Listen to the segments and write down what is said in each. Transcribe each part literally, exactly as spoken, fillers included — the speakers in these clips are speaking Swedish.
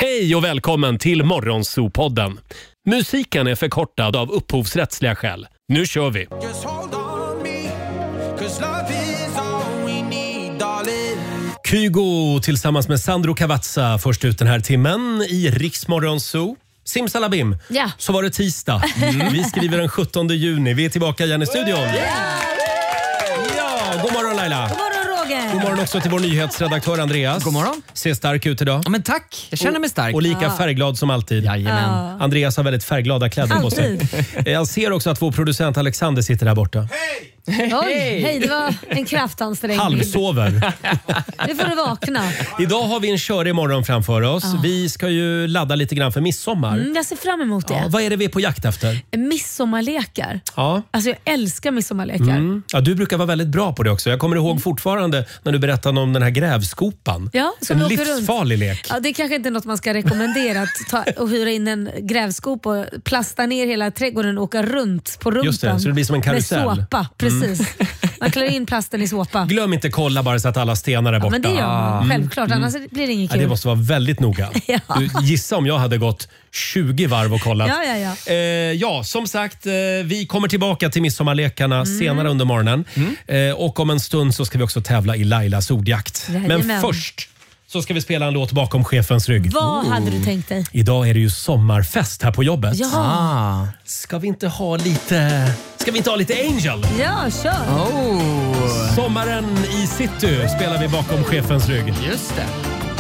Hej och välkommen till Morgonzoo-podden. Musiken är förkortad av upphovsrättsliga skäl. Nu kör vi! Kygo tillsammans med Sandro Cavazza först ut den här timmen i Riks Morgonzoo. Simsalabim, ja. Så var det tisdag. Mm. Vi skriver den sjuttonde juni. Vi är tillbaka igen i studion. Yeah. Ja, god morgon Laila. God morgon Roger. God morgon också till vår nyhetsredaktör Andreas. God morgon. Ser stark ut idag. Ja, men tack, jag känner mig stark. Och lika ja. färgglad som alltid. Jajamän. Ja. Andreas har väldigt färgglada kläder på sig. Jag ser också att vår producent Alexander sitter där borta. Hej! Oj, hej, det var en kraftansträngning. Halvsover. Nu får du vakna. Idag har vi en körig morgon framför oss. Ja. Vi ska ju ladda lite grann för midsommar. Mm, jag ser fram emot det. Ja, vad är det vi är på jakt efter? Midsommarlekar. Ja. Alltså jag älskar midsommarlekar. Mm. Ja, du brukar vara väldigt bra på det också. Jag kommer ihåg fortfarande när du berättade om den här grävskopan. Ja, som en åker livsfarlig runt. lek. Ja, det är kanske inte något man ska rekommendera att ta och hyra in en grävskop och plasta ner hela trädgården och åka runt på rumpan. Just det, så det blir som en karusell. Med såpa, precis. Mm. Man klär in plasten i såpa. Glöm inte kolla bara så att alla stenar är borta. Ja, men det gör man. Mm. Självklart, annars blir det inget kul. Ja, det måste vara väldigt noga. Ja. Du, gissa om jag hade gått tjugo varv och kollat. Ja, ja, ja. Eh, ja, som sagt, eh, vi kommer tillbaka till midsommarlekarna mm. senare under morgonen. Mm. Eh, och om en stund så ska vi också tävla i Lailas ordjakt. Jajamän. Men först så ska vi spela en låt bakom chefens rygg. Vad hade du tänkt dig? Idag är det ju sommarfest här på jobbet. Ja. Ah. Ska vi inte ha lite... Ska vi inte ha lite Angel? Ja, kör. Oh. Sommaren i city spelar vi bakom chefens rygg. Just det.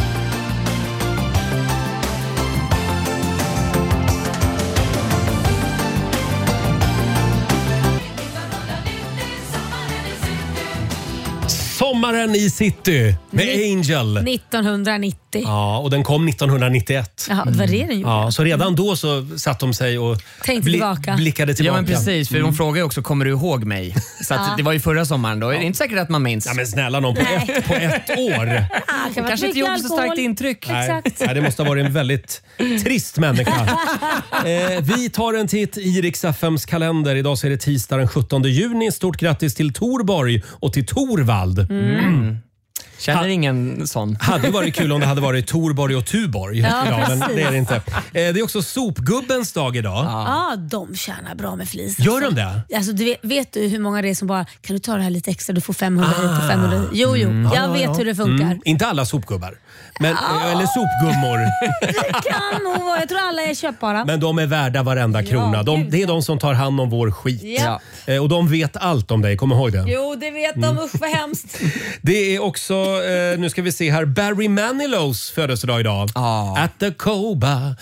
Sommaren i city med Ni- Angel. nittonhundranittio. Ja, och den kom nittonhundranittioett. Jaha, det var det den gjorde. Ja, så redan då så satt de sig och Tänkte tillbaka. blickade Ja tillbaka. men precis, för de frågar ju också, kommer du ihåg mig? Så att Ja. det var ju förra sommaren då. Det är inte säkert att man minns. Ja, men snälla någon, på ett, på ett år. Ah, Det kanske inte gjorde så starkt intryck. Nej, Exakt. nej, det måste ha varit en väldigt trist människa. eh, vi tar en titt i Rix F M:s kalender. Idag så är det tisdag den sjuttonde juni. Stort grattis till Torborg och till Torvald. Mm. Känner Ha- ingen sån. Hade varit kul om det hade varit Torborg och Tuborg Ja, idag, men precis. det är det inte. Eh, det är också sopgubbens dag idag. Ja, de tjänar bra med flis. Gör alltså. de det? Alltså, du vet, vet du hur många det är som bara, kan du ta det här lite extra, du får femhundra hit och femhundra hit. Jo, jo, jag Ja, vet ja. hur det funkar. Mm, inte alla sopgubbar. Men, Eller sopgummor. Det kan nog vara, jag tror alla är köpbara. Men de är värda varenda krona. De, gud, det är ja. de som tar hand om vår skit. Ja. Eh, Och de vet allt om dig, kom ihåg det. Jo, det vet de. Usch vad hemskt. Det är också, eh, nu ska vi se här, Barry Manilows födelsedag idag. Ja. At the Coba,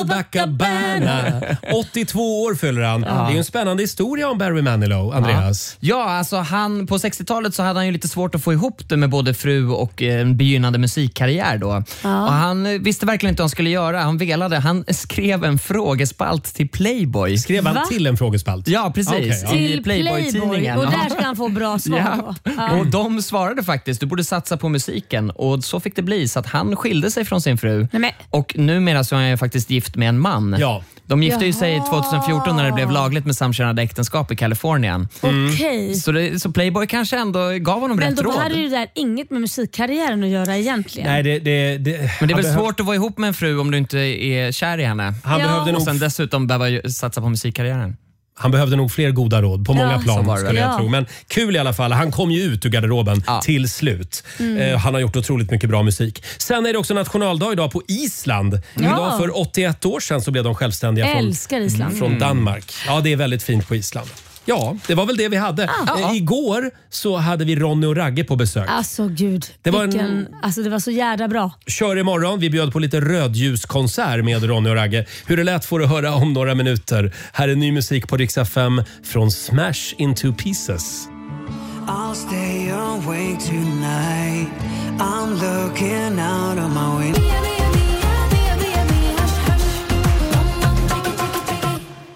Copacabana. åttiotvå år fyller han. Det är ju en spännande historia om Barry Manilow, Andreas. Ja, alltså han, på sextiotalet så hade han ju lite svårt att få ihop det med både fru och eh, en begynnande musikkarriär då. Ja. Och han eh, visste verkligen inte vad han skulle göra. Han velade, han skrev en frågespalt till Playboy. Skrev han Va? till en frågespalt? Ja, precis. Okej, ja. I Till Playboy-tidningen. Och Ja. där ska han få bra svar Ja. då. Ja. Och de svarade faktiskt, du borde satsa på musiken. Och så fick det bli, så att han skilde sig från sin fru. Nej, men- Och numera så är han ju faktiskt gift med en man. Ja. De gifte ju sig Jaha. tjugohundrafjorton när det blev lagligt med samkönade äktenskap i Kalifornien. Okej. Så, det, så Playboy kanske ändå gav honom Men rätt då råd. hade ju det där inget med musikkarriären att göra egentligen. Nej, det, det, det, Men det är han väl behöv- svårt att vara ihop med en fru om du inte är kär i henne. Han Ja. behövde Och nog sen dessutom behöva ju satsa på musikkarriären. Han behövde nog fler goda råd på många Ja, plan så var det skulle jag väl. tro. Ja. Men kul i alla fall. Han kom ju ut ur garderoben Ja. till slut. Mm. Eh, han har gjort otroligt mycket bra musik. Sen är det också nationaldag idag på Island. Ja. Idag för åttioett år sedan så blev de självständiga från, Älskar Island. från Danmark. Ja, det är väldigt fint på Island. Ja, det var väl det vi hade. Ah. Eh, igår så hade vi Ronny och Ragge på besök. Alltså gud, Det var en- vilken, alltså, det var så jävla bra. Kör imorgon. Vi bjöd på lite rödljuskonsert med Ronny och Ragge. Hur det lät får du höra om några minuter. Här är ny musik på Rix F M från Smash Into Pieces. I'll stay awake tonight. I'm looking out of my window.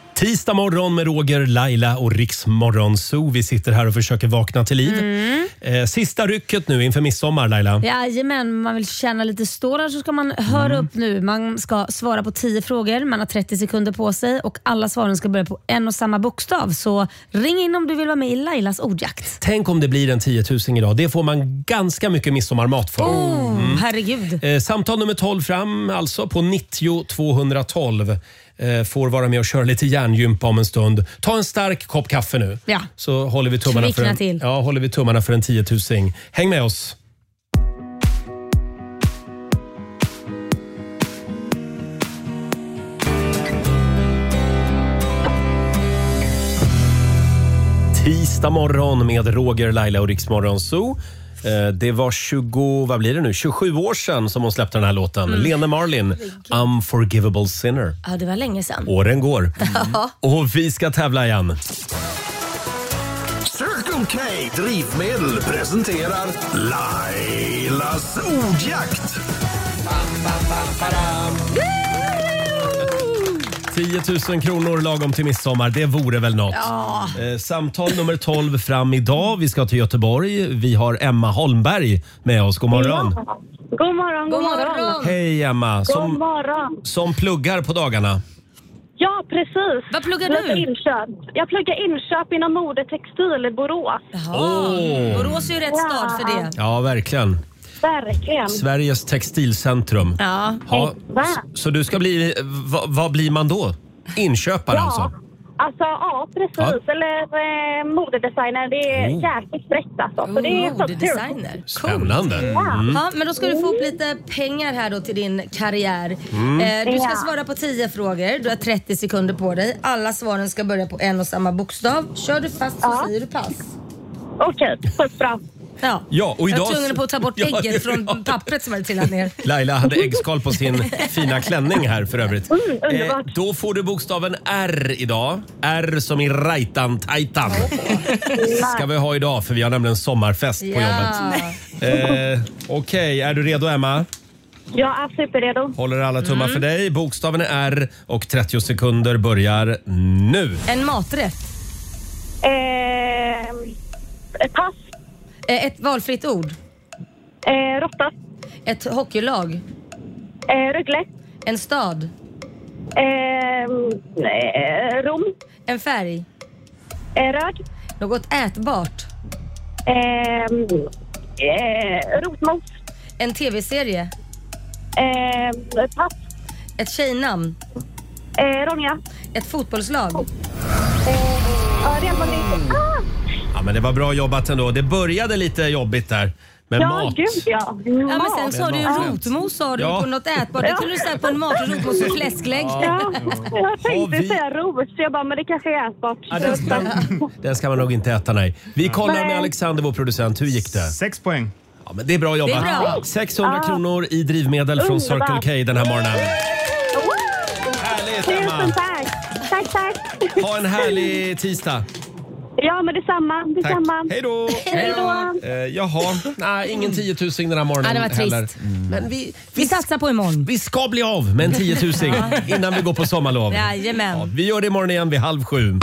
Tisdag morgon med Roger, Laila och Riksmorgon Zoo. Vi sitter här och försöker vakna till liv. Mm. Eh, sista rycket nu inför midsommar, Laila. Jajamän, man vill känna lite stålar så ska man höra mm. upp nu. Man ska svara på tio frågor, man har trettio sekunder på sig och alla svaren ska börja på en och samma bokstav. Så ring in om du vill vara med i Lailas ordjakt. Tänk om det blir en tiotusen idag. Det får man ganska mycket midsommarmat för. Oh, mm. herregud. Eh, samtal nummer tolv fram alltså på nittio tvåhundratolv. Eh, får vara med och köra lite hjärngympa om en stund. Ta en stark kopp kaffe nu. Ja. Så håller vi tummarna för en, till. ja, håller vi tummarna för en tiotusing. Häng med oss. Tisdag morgon med Roger, Laila och Riksmorgon Zoo. Det var tjugo, vad blir det nu? tjugosju år sedan som hon släppte den här låten. Mm. Lena Marlin, Unforgivable Sinner. Ja, det var länge sedan. Åren går. Mm. Och vi ska tävla igen. Circle K Drivmedel presenterar Lailas ordjakt. tio tusen kronor lagom till midsommar, det vore väl något. Ja. Eh, samtal nummer tolv fram idag. Vi ska till Göteborg. Vi har Emma Holmberg med oss. God morgon. Ja. God morgon, god morgon. Hej Emma. Som, god morgon. Som pluggar på dagarna. Ja, precis. Vad pluggar du? Inköp. Jag pluggar inköp inom mode textil i Borås. Jaha. Oh. Borås är ju rätt ja. stad för det. Ja, verkligen. Verkligen. Sveriges textilcentrum. Ja. Ha, så, så du ska bli, vad, vad blir man då? Inköpare ja. alltså? Alltså ja, precis. Ja. Eller eh, modedesigner. Det är oh. jäkligt brett alltså. Så det är modedesigner. Spännande. Mm. Ja, men då ska du få upp lite pengar här då till din karriär. Mm. Eh, du ska svara på tio frågor. Du har trettio sekunder på dig. Alla svaren ska börja på en och samma bokstav. Kör du fast så ja. säger du pass. Okej, okay. bra. Ja. Ja, och idag... Jag var tvungen på att ta bort ägget ja, från ja. pappret som hade trillat ner. Laila hade äggskal på sin fina klänning här för övrigt. Mm, eh, då får du bokstaven R idag. R som i rajtan tajtan. Ska vi ha idag för vi har nämligen sommarfest på ja. jobbet. Eh, Okej, okay. Är du redo Emma? Jag är superredo. Håller alla tummar mm. för dig. Bokstaven är R och trettio sekunder börjar nu. En maträtt. Eh, pass. Ett valfritt ord. Eh, råtta. Ett hockeylag. Eh, Rögle. En stad. Eh, Rom. En färg. Eh, röd. Något ätbart. Eh, eh, rotmos. En tv-serie. Eh, pass. Ett tjejnamn. Eh, Ronja. Ett fotbollslag. Eh, ja, Real Madrid. Ah! Ja, men det var bra jobbat ändå. Det började lite jobbigt där. Med ja, mat. Gud, ja. ja, men sen sa du ju rotmos sa du ja. på något ätbart. Jag kunde säga på en mat rotmos och fläsklägg. Ja. Ja. Jag tänkte vi... säga rot, så jag bara, men det kanske är ätbart. Ja, den, ska, den ska man nog inte äta, nej. Vi kollar nej. med Alexander, vår producent. Hur gick det? Sex poäng. Ja, men det är bra jobbat. Det är bra. sexhundra ja. kronor i drivmedel från Circle K den här morgonen. Härligt, Emma. Tusen tack. Tack, tack. Ha en härlig tisdag. Ja, men detsamma. detsamma. Hej då. Hej då. Eh, jaha, nej, ingen tiotusing den här morgonen ja, det var heller. trist. Mm. Men vi, vi, vi satsar på imorgon. Vi ska bli av med en tiotusing innan vi går på sommarlov. Jajamän. Ja, vi gör det imorgon igen vid halv sju.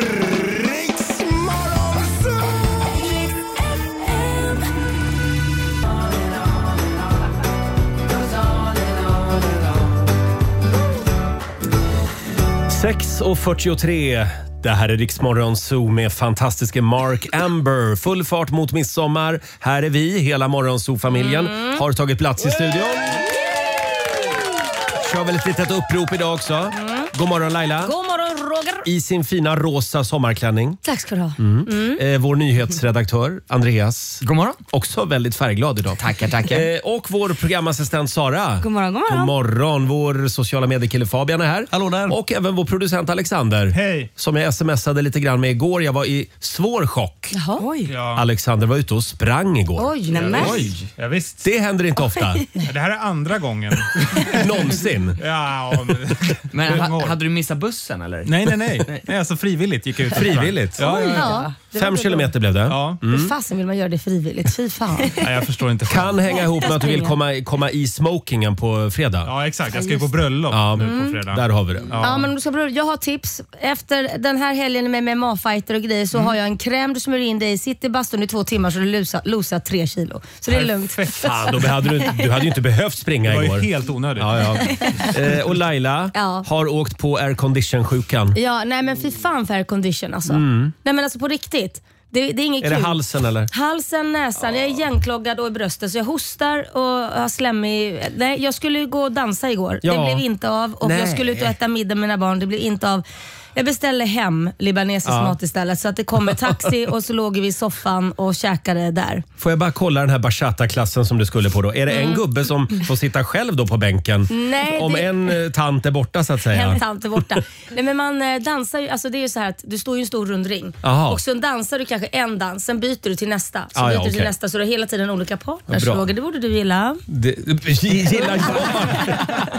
sex och fyrtiotre. Det här är Riksmorgon Zoo med fantastiska Mark Amber. Full fart mot midsommar. Här är vi, hela Morgon Zoo-familjen, mm. har tagit plats i studion. Kör väl ett litet upprop idag också. Mm. God morgon Laila. God morgon Roger. I sin fina rosa sommarklänning. Tack ska du ha. Mm. Mm. Eh, vår nyhetsredaktör Andreas. God morgon. Också väldigt färgglad idag. Tackar, tackar. Eh, och vår programassistent Sara. God morgon, god morgon. God morgon. Vår sociala mediekille Fabian är här. Hallå där. Och även vår producent Alexander. Hej. Som jag smsade lite grann med igår. Jag var i svår chock. Jaha. Oj. Ja. Alexander var ute och sprang igår. Oj, nej, ja, Oj. Ja, visst. Det händer inte ofta. Det här är andra gången. Någonsin. Ja, men men ha, hade du missat bussen eller? Nej, nej, nej. nej alltså frivilligt gick jag ut. Frivilligt? Ja, ja, ja. Ja. Fem kilometer blev det. Ja. Mm. Hur fasen vill man göra det frivilligt? Fy fan. Nej, jag förstår inte. Kan hänga ihop med att du vill komma, komma i smokingen på fredag. Ja, exakt. Jag ska ju på bröllop Ja, nu på fredag. Där har vi det. Ja, men du ska, jag har tips. Efter den här helgen med M M A-fighter och grejer så har jag en kräm du smörjer in dig i. Sitt i bastun i två timmar så du losar, losar tre kilo. Så det är lugnt. Fan, då hade du, du hade ju inte behövt springa Det var igår. ju helt onödigt. Ja, ja. Eh, och Laila Ja. har åkt på aircondition-sjukan. Ja, nej men fy fan för air condition alltså. Mm. Nej men alltså på riktigt. Det, det är inget Är kul. det halsen eller? Halsen, näsan. Jag är igenkloggad och i bröstet så jag hostar och har slemmig. Nej, jag skulle ju gå och dansa igår. Ja. Det blev inte av. Och Nej. jag skulle ut och äta middag med mina barn. Det blev inte av. Jag beställde hem libanesisk Ja. mat istället så att det kom en taxi och så låg vi i soffan och käkade där. Får jag bara kolla den här bachata-klassen som du skulle på då? Är det en gubbe som får sitta själv då på bänken? Nej, Om det- en eh, tant är borta så att säga. En tant är borta. Nej, men man eh, dansar ju, alltså det är ju så här att du står ju en stor rundring. Aha. Och sen dansar du kanske en dans, sen byter du till nästa. Så Ah, byter ja, du till okej. nästa så du har hela tiden olika partners. Bra. Roger, det borde du gilla. Det, gillar jag?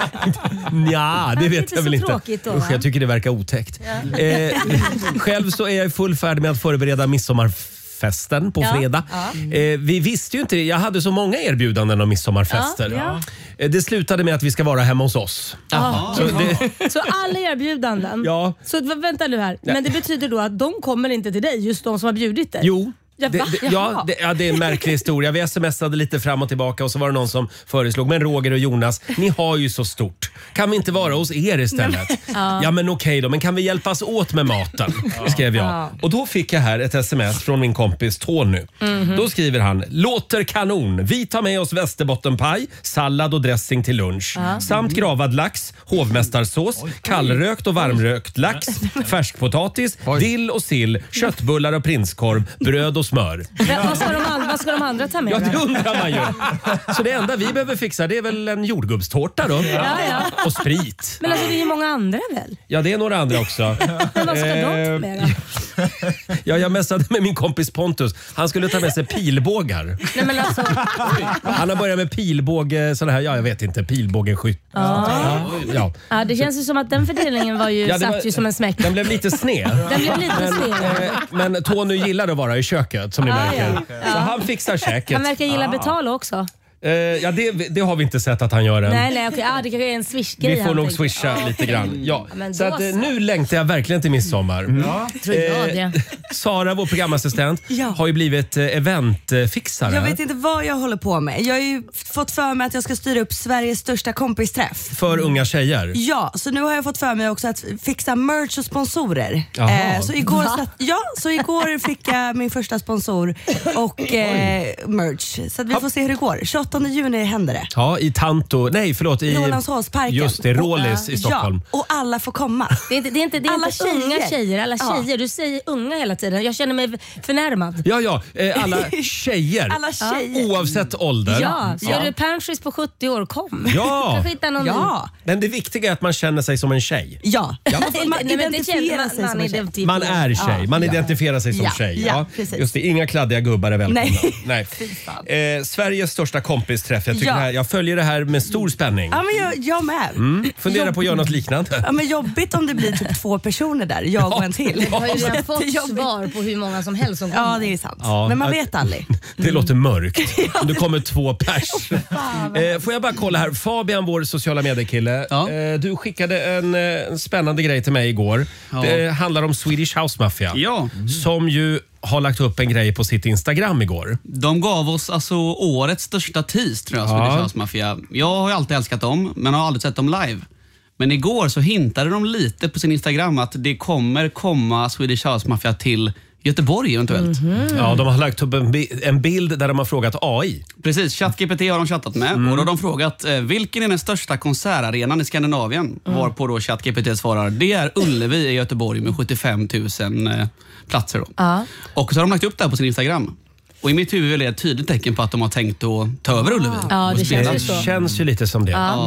Nja, det vet inte jag väl så inte. tråkigt då, Usch, va? jag tycker det verkar otäckt. Eh, själv så är jag i full färd med att förbereda midsommarfesten på Ja, fredag. ja. Eh, vi visste ju inte det. Jag hade så många erbjudanden om midsommarfester. Ja, ja. Eh, Det slutade med att vi ska vara hemma hos oss. Jaha. Så det, Så alla erbjudanden. Ja. Så v- vänta nu här. Men det betyder då att de kommer inte till dig, just de som har bjudit dig? jo. Ja, Det, va? det, ja, Jaha. det, ja, det är en märklig historia. Vi smsade lite fram och tillbaka och så var det någon som föreslog, men Roger och Jonas, ni har ju så stort. Kan vi inte vara hos er istället? Ja, men okej då, men kan vi hjälpas åt med maten? Skrev jag. Ja. Och då fick jag här ett sms från min kompis Tony. Mhm. Då skriver han, låter kanon. Vi tar med oss västerbottenpaj, sallad och dressing till lunch. Samt gravad lax, hovmästarsås, kallrökt och varmrökt lax, färskpotatis, dill och sill, köttbullar och prinskorv, bröd och smör. Men vad, ska de andra, vad ska de andra ta med Ja, det då? undrar man ju. Så det enda vi behöver fixa det är väl en jordgubbstårta då. Ja, ja. Och sprit. Men alltså det är ju många andra väl? Ja, det är några andra också. Men vad ska de ta Eh, med då? Ja, jag messade med min kompis Pontus. Han skulle ta med sig pilbågar. Nej men alltså. Han har börjat med pilbåge, sådana här, ja jag vet inte, pilbågeskytt. Ja. Ja. Ja, det känns ju som att den fördelningen var ju, Ja, det satt var- ju som en smäck. Den blev lite sned. Den blev lite sned. Eh, Men Tony gillar att vara i köket som ni Ja, märker. ja. Så han fixar käket. Han verkar gilla betala också. Eh, Ja, det, det har vi inte sett att han gör än. Nej, nej, okej. Ah, det kanske är en swish-grej. Vi får han nog tänker. swisha lite grann. Ja. Ja, men Så då att, eh, så. nu längtar jag verkligen till midsommar. Tror jag det. Eh, Sara, vår programassistent, Ja. har ju blivit eh, eventfixare. Jag vet inte vad jag håller på med. Jag har ju fått för mig att jag ska styra upp Sveriges största kompisträff. För unga tjejer. Ja, så nu har jag fått för mig också att fixa merch och sponsorer. Jaha. Eh, så, igår satt, ja, så igår fick jag min första sponsor och eh, merch. Så att vi får se hur det går. tjugoåttonde juni händer det. Ja, i Tanto, nej förlåt, i Rålambshovsparken. just det, Rålis i Stockholm. Ja, och alla får komma. Det är inte, det är inte, det är Alla inte unga tjejer. tjejer, alla Ja. tjejer. Du säger unga hela tiden. Jag känner mig förnärmad. Ja, ja, eh, alla tjejer. Alla tjejer. Oavsett ålder. Ja, så är du Panshis på sjuttio år, kom. Ja. Kanske hitta någon Ja. Men det viktiga är att man känner sig som en tjej. Ja, ny. man Nej, men det identifierar känner sig man, som man en tjej. identifierar. Man är tjej, man identifierar sig som Ja, tjej. ja, precis. Just det, inga kladdiga gubbar är välkomna. Nej. Nej. Eh, Sveriges största kompisträff. Jag, tycker Ja. det här, jag följer det här med stor spänning. Ja, men jag, jag med. Mm. Fundera på att göra något liknande. Ja, men jobbigt om det blir typ två personer där, jag och en till. Jag har ju redan fått Jättejobbigt. svar på hur många som helst som kommer. Ja, det är sant. Ja. Men man vet aldrig. Det låter mörkt. Om det kommer två pers. Eh, får jag bara kolla här. Fabian, vår sociala mediekille. Ja. Eh, du skickade en, eh, en spännande grej till mig igår. Ja. Det handlar om Swedish House Mafia. Ja, Som ju har lagt upp en grej på sitt Instagram igår. de gav oss alltså årets största tease, tror jag, Ja. Swedish House Mafia. Jag har ju alltid älskat dem, men har aldrig sett dem live. Men igår så hintade de lite på sin Instagram att det kommer komma Swedish House Mafia till Göteborg eventuellt. Ja, de har lagt upp en, bi- en bild där de har frågat A I. Precis, ChatGPT har de chattat med och då har de frågat eh, vilken är den största konsertarenan i Skandinavien? Varpå då ChatGPT svarar, det är Ullevi i Göteborg med sjuttiofem tusen eh, platser. Då. Ja. Och så har de lagt upp det här på sin Instagram. Och i mitt huvud är det ett tydligt tecken på att de har tänkt att ta över Ullevi. Ja, det och spela. känns ju Det så. känns ju lite som det. Ja.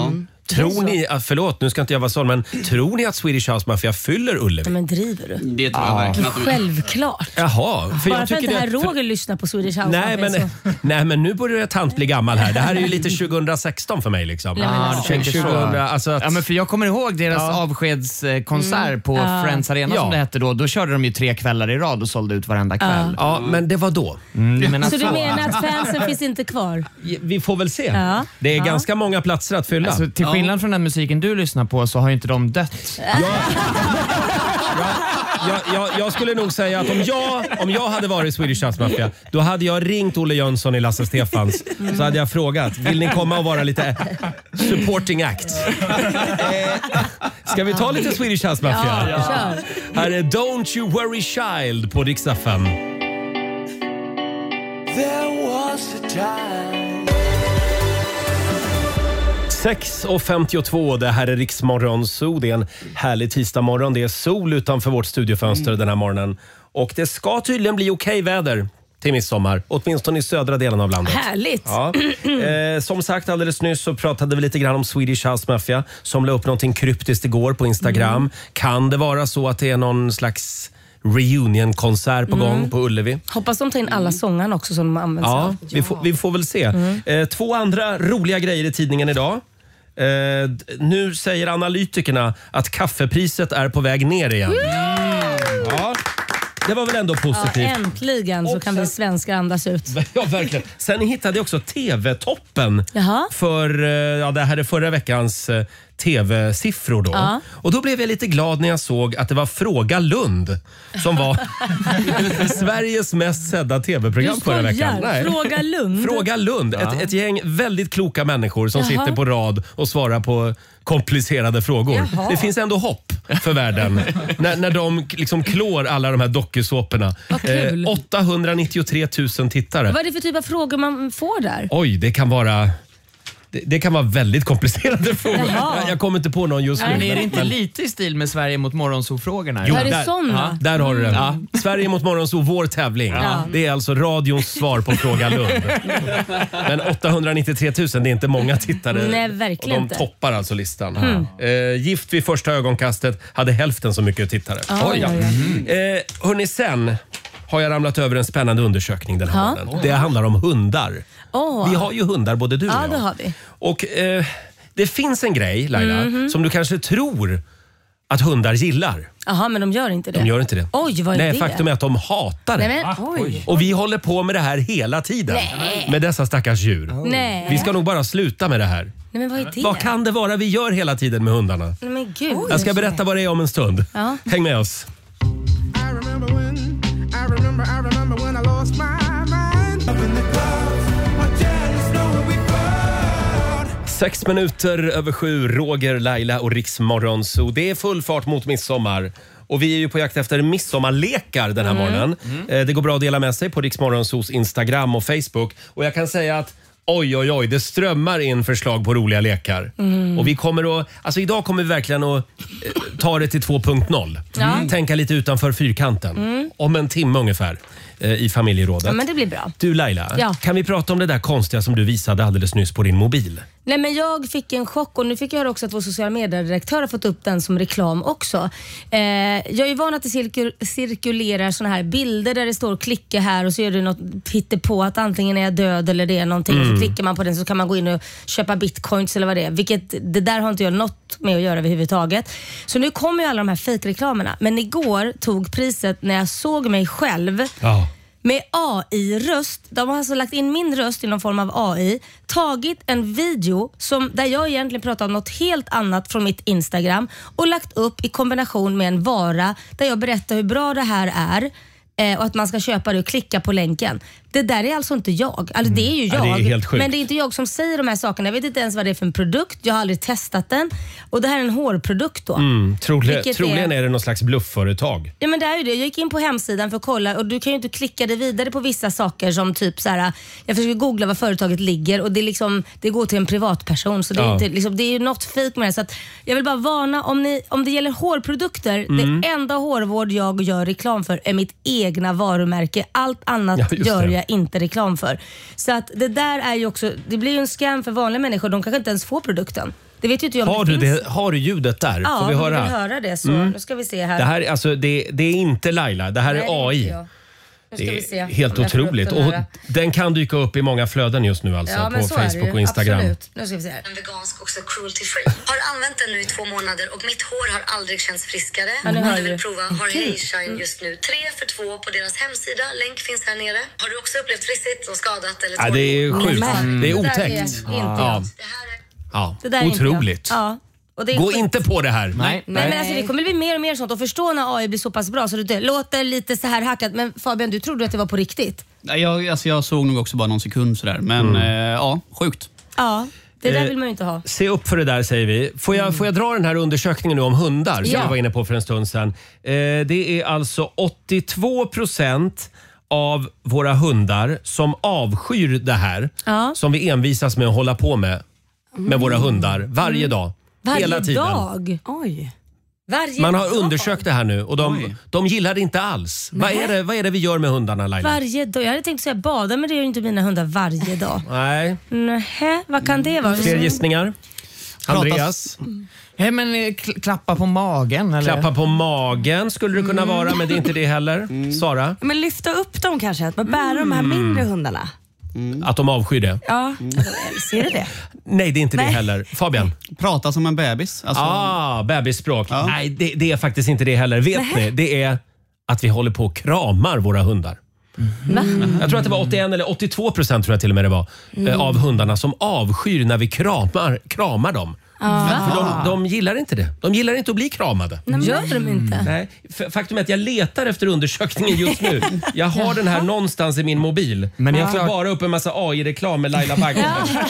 Tror ni, förlåt nu ska inte jag vara sån, men tror ni att Swedish House Mafia fyller Ullevi? Men driver du? Det tror jag verkligen att de Självklart. Jaha. För Bara jag för att tycker det här det, för, Roger lyssnar på Swedish House nej, Mafia. men, nej men nu börjar jag tant bli gammal här. Det här är ju lite tjugohundrasexton för mig liksom. Nej, men Ja, alltså. du tänker så. tjugohundra, alltså att, Ja, men för jag kommer ihåg deras Ja. avskedskonsert Mm. på Ja. Friends Arena Ja. som det hette då. Då körde de ju tre kvällar i rad och sålde ut varenda kväll. ja, men det var då. Mm, du menar Så du så? menar att fansen finns inte kvar? Vi får väl se. Ja. Det är Ja. ganska många platser att fylla. Alltså, till skillnad från den musiken du lyssnar på så har ju inte de dött. Jag, jag, jag skulle nog säga att om jag, om jag hade varit Swedish House Mafia, då hade jag ringt Olle Jönsson i Lasse Stefans. Så hade jag frågat, vill ni komma och vara lite supporting act? Eh, ska vi ta lite Swedish House Mafia? Ja, kör. Här är Don't You Worry Child på Rix F M. There was a time. sex och femtiotvå, det här är Rix Morgon Zoo. Det är en härlig tisdagmorgon. Det är sol utanför vårt studiofönster Mm. den här morgonen. Och det ska tydligen bli okej väder till midsommar. Åtminstone i södra delen av landet. Härligt. Ja. Eh, som sagt alldeles nyss så pratade vi lite grann om Swedish House Mafia som la upp någonting kryptiskt igår på Instagram. Mm. Kan det vara så att det är någon slags reunion-konsert på gång på Ullevi? Hoppas de tar in alla sångarna också som de använder sig Ja, av. vi får, vi får väl se. Eh, två andra roliga grejer i tidningen idag. Eh, d- nu säger analytikerna att kaffepriset är på väg ner igen. Ja, det var väl ändå Ja, positivt. äntligen så Och kan sen- vi svenskar andas ut. Ja, verkligen. Sen hittade jag också T V-toppen Jaha. för, eh, ja, det här är förra veckans eh, T V-siffror då. Ja. Och då blev jag lite glad när jag såg att det var Fråga Lund som var Sveriges mest sedda T V-program Du förra veckan. skojar. Fråga Lund. Fråga Lund. Ett, ett gäng väldigt kloka människor som Jaha. sitter på rad och svarar på komplicerade frågor. Jaha. Det finns ändå hopp för världen när, när de liksom klår alla de här dokusåporna. Vad kul. åttahundranittiotre tusen tittare. Vad är det för typ av frågor man får där? Oj, det kan vara... Det, det kan vara väldigt komplicerade frågor. Jaha. Jag, jag kommer inte på någon just nu. Men är det inte Men- lite i stil med Sverige mot morgonsol-frågorna? Jo, Är det där, såna? där har du den. Ja. Sverige mot morgonsol, vår tävling. Ja. Det är alltså radions svar på Fråga Lund. Men åttahundranittiotre tusen, det är inte många tittare. Nej, verkligen och de inte. toppar alltså listan. Eh, Gift vid första ögonkastet hade hälften så mycket tittare. Oj, oj, Eh, hörni, sen har jag ramlat över en spännande undersökning den här Ja. morgonen. Det handlar om hundar. Åh. Vi har ju hundar, både du och Ja, jag. det har vi. Och eh, det finns en grej, Laila, Mhm. som du kanske tror att hundar gillar. Jaha, men de gör inte det? De gör inte det. Oj, vad är Nej, det? faktum är att de hatar det. Nej, men, oj. Och vi håller på med det här hela tiden. Nej. Med dessa stackars djur. Nej. Vi ska nog bara sluta med det här. Nej, men vad är det? Vad kan det vara vi gör hela tiden med hundarna? Nej, men gud. Jag ska berätta vad det är om en stund. Ja. Häng med oss. Sex minuter över sju, Roger, Laila och Rix Morgon. Så det är full fart mot midsommar. Och vi är ju på jakt efter midsommarlekar den här morgonen. Eh, Det går bra att dela med sig på Rix Morgonzos Instagram och Facebook. Och jag kan säga att oj, oj, oj, det strömmar in förslag på roliga lekar. Och vi kommer att, alltså idag kommer vi verkligen att eh, ta det till två punkt noll. Ja. Tänka lite utanför fyrkanten. Om en timme ungefär eh, i familjerådet. Ja, men det blir bra. Du Laila, Ja. kan vi prata om det där konstiga som du visade alldeles nyss på din mobil? Nej, men jag fick en chock och nu fick jag höra också att vår sociala mediedirektör har fått upp den som reklam också. Eh, jag är van att det cirkul- cirkulerar såna här bilder där det står klicka här och så är det något hittepå att antingen är jag död eller det är någonting. Och så klickar man på den så kan man gå in och köpa bitcoins eller vad det är. Vilket, det där har inte jag något med att göra överhuvudtaget. Så nu kommer ju alla de här fejkreklamerna. Men igår tog priset när jag såg mig själv Ja. med A I-röst. De har alltså lagt in min röst i någon form av A I, tagit en video som, där jag egentligen pratar om något helt annat från mitt Instagram och lagt upp i kombination med en vara där jag berättar hur bra det här är eh, och att man ska köpa det och klicka på länken. Det där är alltså inte jag. Alltså det är ju Ja, jag. det är helt sjukt. Men det är inte jag som säger de här sakerna. Jag vet inte ens vad det är för en produkt. Jag har aldrig testat den. Och det här är en hårprodukt då. Mm, troligen Vilket troligen är- är det någon slags bluffföretag. Ja, men det är ju det. Jag gick in på hemsidan för att kolla och du kan ju inte klicka dig vidare på vissa saker som typ så här. Jag försöker googla var företaget ligger och det, är liksom, det går till en privatperson så det är, Ja. inte, liksom, det är ju något fint med det. Så att jag vill bara varna om, ni, om det gäller hårprodukter. Mm. Det enda hårvård jag gör reklam för är mitt egna varumärke. Allt annat Ja, just gör det. jag inte reklam för. Så att det där är ju också, det blir ju en scam för vanliga människor. De kanske inte ens får produkten. Det Det vet ju inte jag om Har, det du finns. det, har du ljudet där? Ja, Får vi höra? Ja, vi vill höra det. Så Mm. nu ska vi se här. Det här alltså, det, det är inte Laila, det här Nej, är det är A I. inte jag. Nu ska Det vi se är helt om jag får upp otroligt. den Och här. den kan dyka upp i många flöden just nu alltså, Ja, men på så är det Facebook ju. och Instagram. Absolut. Nu ska vi se här. En vegansk också cruelty free. Har använt den nu i två månader och mitt hår har aldrig känts friskare. Ja, nu hör Om du du. vill prova har Hey Shine just nu tre för två på deras hemsida. Länk finns här nere. Har du också upplevt frissigt och skadat eller Ja, det är sjukt. Mm. Det är Det där otäckt. är inte Ja. jag. Ja. Det där är inte Otroligt. jag. Ja. Och det är Gå sjukt. inte på det här. Nej. Nej, men alltså, det kommer bli mer och mer sånt och förstå när A I blir så pass bra så det låter lite så här hackat. Men Fabian, du trodde att det var på riktigt? Nej, Jag, alltså jag såg nog också bara någon sekund sådär. Men eh, ja, sjukt. Ja, det där Eh, vill man ju inte ha. Se upp för det där säger vi. Får jag, får jag dra den här undersökningen nu om hundar som Ja. jag var inne på för en stund sedan. Eh, det är alltså åttiotvå procent av våra hundar som avskyr det här. Ja. Som vi envisas med att hålla på med. Med våra hundar varje dag. Varje hela tiden. dag? Oj. Varje Man har dag? undersökt det här nu och de, de gillar det inte alls. Vad är, det, vad är det vi gör med hundarna, Laila? Varje dag? Jag hade tänkt säga bada, men det gör ju inte mina hundar varje dag. Nej. Nähä, vad kan det vara? Fler gissningar? Andreas? Nej, men eh, kl- klappa på magen eller? Klappa på magen skulle det kunna vara, men det är inte det heller. Sara? Men lyfta upp dem kanske, att man bär de här mindre hundarna. Att de avskyr det? Ja, ser du det? Nej, det är inte Nej. det heller. Fabian? Prata som en bebis. Alltså, Ah, bebisspråk. Ja. Nej, det, det är faktiskt inte det heller. Vet ni? Det är att vi håller på och kramar våra hundar. Va? Jag tror att det var åttioen eller åttiotvå procent tror jag till och med det var, eh, av hundarna som avskyr när vi kramar, kramar dem. För de, de gillar inte det. De gillar inte att bli kramade. Gör de inte? Nej, f- faktum är att jag letar efter undersökningen just nu. Jag har den här någonstans i min mobil. Men jag får bara upp en massa A I-reklam med Laila Bagge.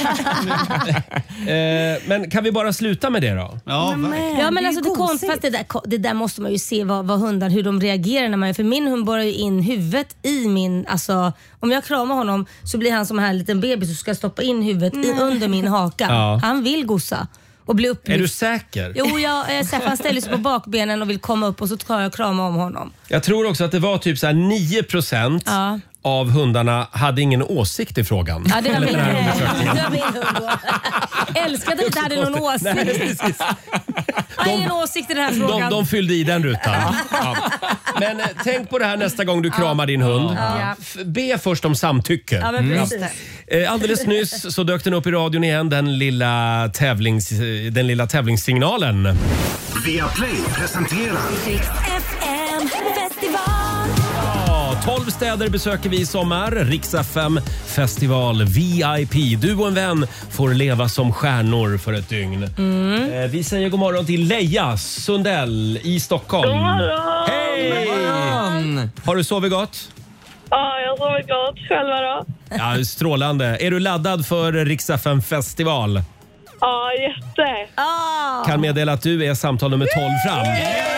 eh, men kan vi bara sluta med det då? Ja, verkligen. Ja, men det är alltså det, konst, gosigt. fast det, där, det där måste man ju se vad, vad hundar, hur de reagerar när man, för min hund borrar ju in huvudet i min, alltså om jag kramar honom så blir han som en här liten bebis och ska stoppa in huvudet i, under min haka. Ja. Han vill gossa och bli upplyft. Är du säker? Jo, jag är säker. Han ställer sig på bakbenen och vill komma upp och så tar jag och kramar om honom. Jag tror också att det var typ så här nio procent Ja. av hundarna hade ingen åsikt i frågan. Ja, det var min, Den här undersökningen. det var min hund då. Älskade att jag inte hade någon åsikt. Nej, precis. Jag har ingen åsikt i den här De, frågan. de fyllde i den rutan. Ja. Men eh, tänk på det här nästa gång du kramar din hund. Ja. F- Be först om samtycke. Ja, men precis. Eh, Alldeles nyss så dök den upp i radion igen, den lilla, tävlings, eh, den lilla tävlingssignalen. Viaplay presenterar F M festival. Ja, tolv städer besöker vi i sommar. Rix F M festival V I P. Du och en vän får leva som stjärnor för ett dygn. Eh, vi säger god morgon till Leia Sundell i Stockholm. God morgon! Hej! Har du sovit gott? Ja, jag har sovit gott. Själva då? Ja, strålande. Är du laddad för Rix F M festival? Ja, jätte. Ah. Kan meddela att du är samtal nummer tolv fram.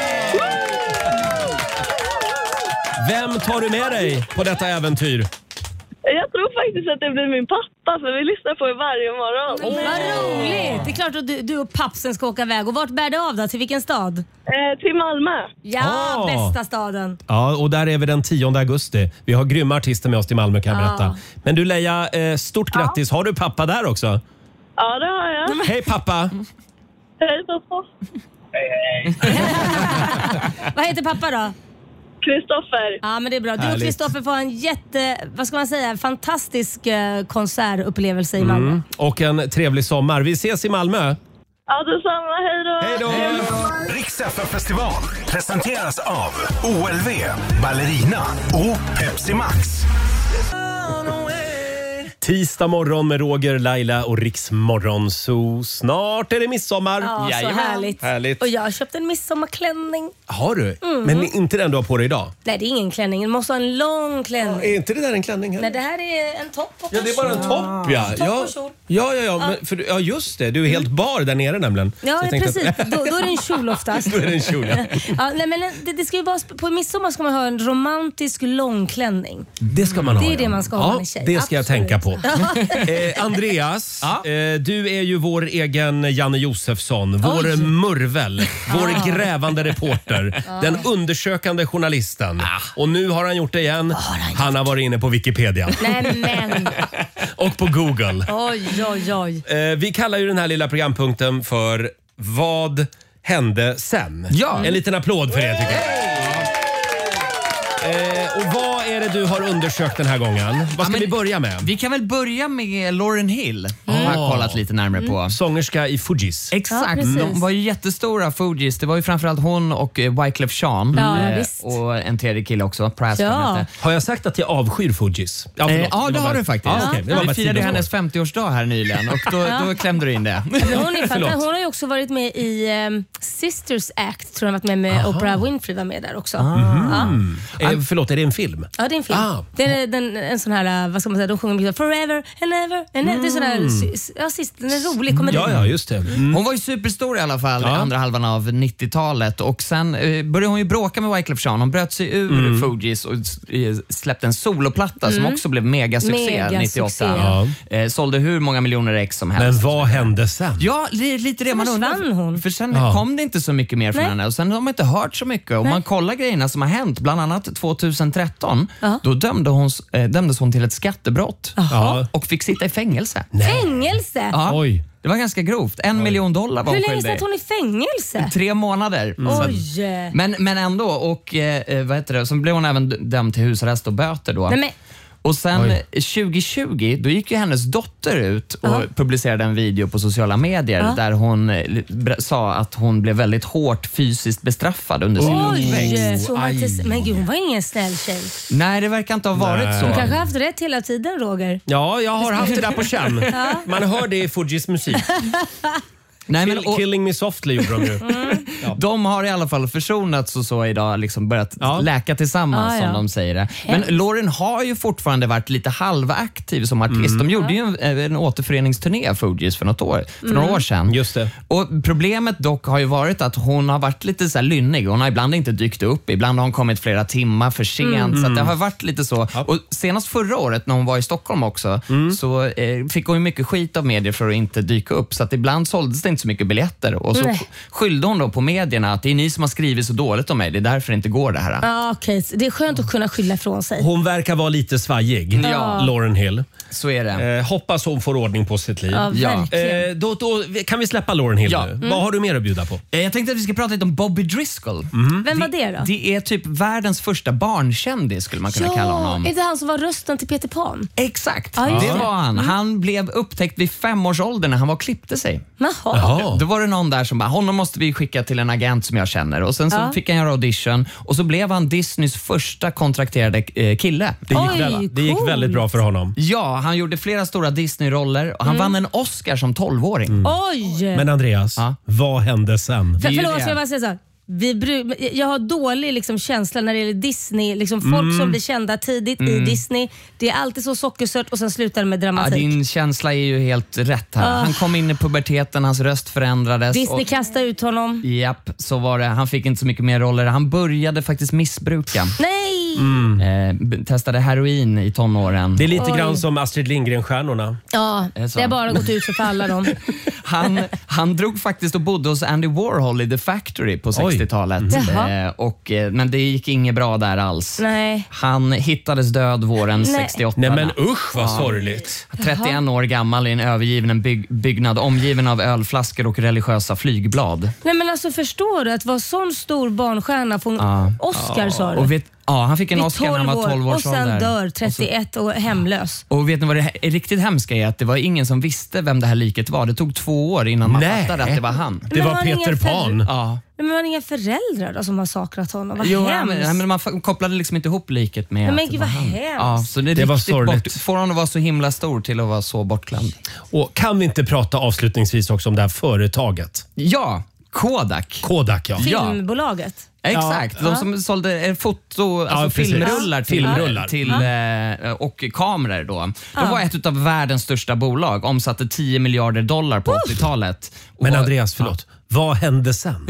Vem tar du med dig på detta äventyr? Jag tror faktiskt att det blir min pappa, för vi lyssnar på er varje morgon. Oh, vad roligt! Det är klart att du, du och pappsen ska åka iväg. Och vart bär det av då? Till vilken stad? Eh, till Malmö. Ja, Ah. bästa staden. Ja, och där är vi den tionde augusti. Vi har grymma artister med oss till Malmö kan jag Ja. berätta. Men du Leia, eh, stort grattis. Har du pappa där också? Ja, det har jag. Hej pappa! Hej pappa. Vad heter pappa då? Kristoffer. Ja, men det är bra. Du och Härligt. Kristoffer får en jätte, vad ska man säga, fantastisk eh, konsertupplevelse i Malmö. Mm. Och en trevlig sommar. Vi ses i Malmö. Ja, detsamma. Hej då. Hej då! Rix F M festival presenteras av O L V, Ballerina och Pepsi Max. Tisdag morgon med Roger, Laila och Rix Morgon Zoo. Snart är det midsommar. Ja, så Jajamän. härligt. Härligt. Och jag har köpt en midsommarklänning. Har du? Mm. Men inte den du har på dig idag? Nej, det är ingen klänning. Det måste ha en lång klänning. Är inte det där en klänning? Heller? Nej, det här är en topp och Ja, det är bara en topp ja. Topp Ja, och kjol. ja, ja, ja. Men, för, du- ja just det. Du är helt bar där nere nämligen. Ja, Så jag tänkte precis. att- Då, då är det en kjol oftast. Då är det en kjol, ja. Ja, nej, men det, det ska ju vara, på midsommar ska man ha en romantisk långklänning. Det ska man ha. Det är ja. det man ska ha ja, om man är tjej. det ska jag Absolut. tänka på. eh, Andreas, Ja. eh, du är ju vår egen Janne Josefsson. Vår murvel. Vår grävande reporter. Den undersökande journalisten. Och nu har han gjort det igen. Han har varit inne på Wikipedia. Nej, men. och på Google. Oj, oj, oj. Eh, vi kallar ju den här lilla programpunkten för Vad hände sen? Ja. En liten applåd för det tycker jag. Eh, och vad är det du har undersökt den här gången? Vad ska Ja, men vi börja med? Vi kan väl börja med Lauryn Hill. Mm. Har jag kollat lite närmare på. Sångerska i Fugees. Exakt. Ja, de var ju jättestora, Fugees. Det var ju framförallt hon och eh, Wyclef Jean. Ja, eh, visst. och en tredje kille också. Pratt, Ja. Har jag sagt att jag avskyr Fugees? Ja, Eh, förlåt. ja, var det har bara- du faktiskt. Ja, okej. Det var Vi bara firade sidospår. hennes femtioårsdag här nyligen och då, då klämde du in det. Men Hon, är Förlåt. fan, hon har ju också varit med i um, Sisters Act, tror jag varit med med Oprah Winfrey var med där också. Ja. Eh, förlåt, är det en film? Ja, det är en film. Ah. Det är den, en sån här, vad ska man säga, de sjunger mycket forever and ever and ever. Det är sån här, sy- ja, sist, den är rolig komedi. Ja, ja, just det. Mm. Hon var ju superstor i alla fall Ja. i andra halvan av nittiotalet och sen eh, började hon ju bråka med Wyclef Jean. Hon bröt sig ur Mm. Fugees och eh, släppte en soloplatta som också blev megasuccé Mega nittioåtta. succé. Eh, sålde hur många miljoner ex som helst. Men vad hände sen? Ja, det är lite det Sen man undrar. försvann hon. För sen Ja. kom det inte så mycket mer från Nej. henne och sen har man inte hört så mycket. Om man kollar grejerna som har hänt, bland annat tjugohundratretton, Ja. då dömde hon, eh, dömdes hon till ett skattebrott Ja. och fick sitta i fängelse. Fängelse? Ja, Oj. det var ganska grovt. En miljon dollar var Hur hon länge skyldig. satt hon i fängelse? Tre månader. Så- Oj. Men, men ändå, och eh, vad heter det? Så blev hon även dömd till husarrest och böter då. Nej, men, Och sen Oj. tjugohundratjugo, då gick ju hennes dotter ut och Ja. publicerade en video på sociala medier Ja. där hon eh, br- sa att hon blev väldigt hårt fysiskt bestraffad under sin uppväxt. oj. Så hon var aj. inte, men gud, hon var ingen snäll tjej. Nej, det verkar inte ha varit Nej. så. Hon kanske har haft rätt hela tiden, Roger. Ja, jag har haft det där på känn. Man hör det i Fugees musik. Nej, men, Kill, och, Killing Me Softly gjorde de ju. de har i alla fall försonats och så idag, liksom börjat Ja. läka tillsammans Ah, ja. som de säger det. Men Lauryn har ju fortfarande varit lite halvaktiv som artist. De gjorde ju en, en återföreningsturné Fugees för något år, för några år sedan. Just det. Och problemet dock har ju varit att hon har varit lite så här lynnig. Hon har ibland inte dykt upp, ibland har hon kommit flera timmar för sent. Så att det har varit lite så. Och senast förra året när hon var i Stockholm också så eh, fick hon ju mycket skit av medier för att inte dyka upp. Så att ibland såldes det inte så mycket biljetter. Och så Nej. skyllde hon då på medierna att det är ni som har skrivit så dåligt om mig. Det är därför det inte går det här. Ja, okej. Det är skönt att kunna skylla ifrån sig. Hon verkar vara lite svajig, Ja. Lauryn Hill. Så är det. Eh, hoppas hon får ordning på sitt liv. Ja, Ja. verkligen. Eh, då, då kan vi släppa Lauryn Hill Ja. nu. Vad har du mer att bjuda på? Eh, Jag tänkte att vi ska prata lite om Bobby Driscoll. Vem var det då? Det är typ världens första barnkändis skulle man kunna kalla honom. är det han som var rösten till Peter Pan? Exakt, Ja, just det det. var han. Han blev upptäckt vid fem års ålder när han var och klippte sig. Jaha. Jaha. Då var det någon där som bara, honom måste vi skicka till en agent som jag känner. Och sen så Ja. fick han göra audition och så blev han Disneys första kontrakterade eh, kille. Det gick, Oj, väl, det gick coolt. väldigt bra för honom. Ja, han gjorde flera stora Disney-roller och han vann en Oscar som tolvåring. Oj! Men Andreas, Ja. vad hände sen? För, är ju förlåt, det. ska jag bara säga så här. Vi bru- jag har dålig liksom, känsla när det gäller Disney. Liksom, folk som blir kända tidigt i Disney. Det är alltid så sockersött och sen slutar det med Ja, dramatik. din känsla är ju helt rätt här. Ah. Han kom in i puberteten, hans röst förändrades. Disney och, kastade ut honom. japp, så var det. Han fick inte så mycket mer roller. Han började faktiskt missbruka. Nej! Eh, b- testade heroin i tonåren. Det är lite Oj. grann som Astrid Lindgren-stjärnorna. Ja, Är det så? det har bara gått ut för alla dem. Han, han drog faktiskt och bodde hos Andy Warhol i The Factory på sextiotalet. Jaha. Eh, och, eh, men det gick inget bra där alls. Nej. Han hittades död våren Nej. sextioåtta. Nej men usch vad sorgligt. trettioen år gammal i en övergiven byg- byggnad omgiven av ölflaskor och religiösa flygblad. Nej men alltså förstår du att vara sån stor barnstjärna får en Ja. Oscar sa du? Och vet, ja, han fick en Vid Oscar när han var tolv år års och sen ålder. dör trettioett och hemlös. Och vet ni vad det är riktigt hemska är? Att det var ingen som visste vem det här liket var. Det tog två år innan man Nej. fattade att det var han. Det Men var har Peter inga för- Pan. Ja. Men man har inga föräldrar då, som har saknat honom. Vad Jo, hemskt. men, men man f- kopplade liksom inte ihop liket med Nej, men att gud, det var vad han. hemskt. Ja, så det är Det var riktigt sorgligt. bort, får honom att vara så himla stor till att vara så bortglömd. Och kan vi inte prata avslutningsvis också om det här företaget? Ja, Kodak. Kodak ja. Ja. Filmbolaget. Exakt, de som sålde eh, foto, alltså precis. filmrullar till, Filmrullar. till, eh, och kameror då. De var ett av världens största bolag, omsatte tio miljarder dollar på åttiotalet. Men Och- Andreas, förlåt. Vad hände sen?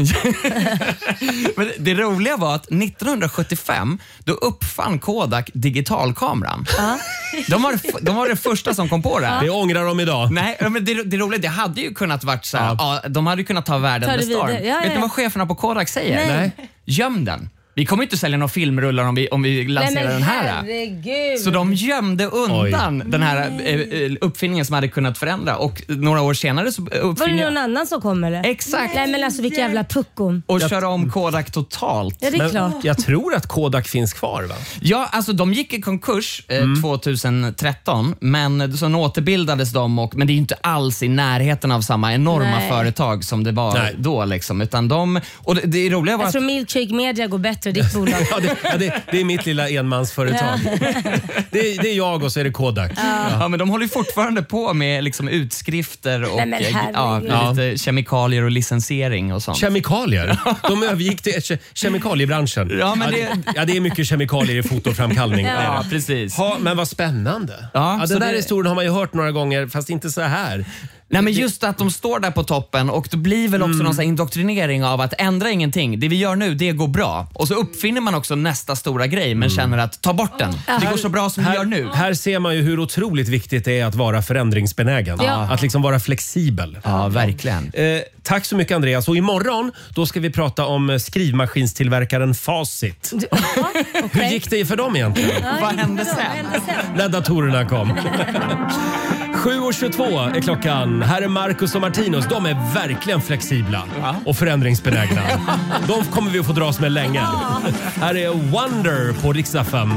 Men det roliga var att nittonhundrasjuttiofem då uppfann Kodak digitalkameran. De var, det- de var det första som kom på det här. Det ångrar de idag. Nej, men det, det roliga, det hade ju kunnat varit så här, ja. de hade ju kunnat ta världen Ta det med storm. vidare. Ja, ja, Vet ni ja. vad cheferna på Kodak säger? Nej. Göm den. vi kommer inte sälja några filmrullar om vi, om vi lanserar Nej, men den här. herregud. Så de gömde undan Oj. den här eh, uppfinningen som hade kunnat förändra. Och några år senare så Var det uppfinner någon annan som kom eller? Exakt. Nej men alltså vilka jävla puckon. och köra om Kodak totalt. Ja, det är Men klart. jag tror att Kodak finns kvar, va? Ja, alltså de gick i konkurs eh, Mm. tjugohundratretton, men så återbildades de, och, men det är ju inte alls i närheten av samma enorma Nej. företag som det var Nej. då. Liksom, utan de, och det, det är roliga var Jag att tror Milkshake Media går bättre, ditt bolag. Ja, det, ja, det, det är mitt lilla enmansföretag. Det, är- det är jag och så är det Kodak. Ja, men de håller ju fortfarande på med liksom utskrifter och Nej, men eh, herregud. ja, lite kemikalier och licensiering och sånt. Kemikalier? De övergick till ke- kemikaliebranschen. Ja, men det- ja, det är mycket kemikalier i fotoframkallning. Ja. Ja, precis. Ha, men vad spännande. Ja, Ja, så den där det- historien har man ju hört några gånger, fast inte så här. Nej, men just att de står där på toppen, och det blir väl också Mm. någon sån här indoktrinering av att ändra ingenting. Det vi gör nu, det går bra. Och så uppfinner man också nästa stora grej, men känner att ta bort den. Det går så bra som vi gör nu. Mm. Här ser man ju hur otroligt viktigt det är att vara förändringsbenägen. Ja. Att liksom vara flexibel. Ja, verkligen. Eh, tack så mycket Andreas. Och imorgon då ska vi prata om skrivmaskinstillverkaren Facit. Hur gick det för dem egentligen? Vad hände sen? När datorerna kom. sju och tjugotvå är klockan. Här är Marcus och Martinus. De är verkligen flexibla och förändringsbenägna. De kommer vi att få dras med länge. Här är Wonder på Rix F M.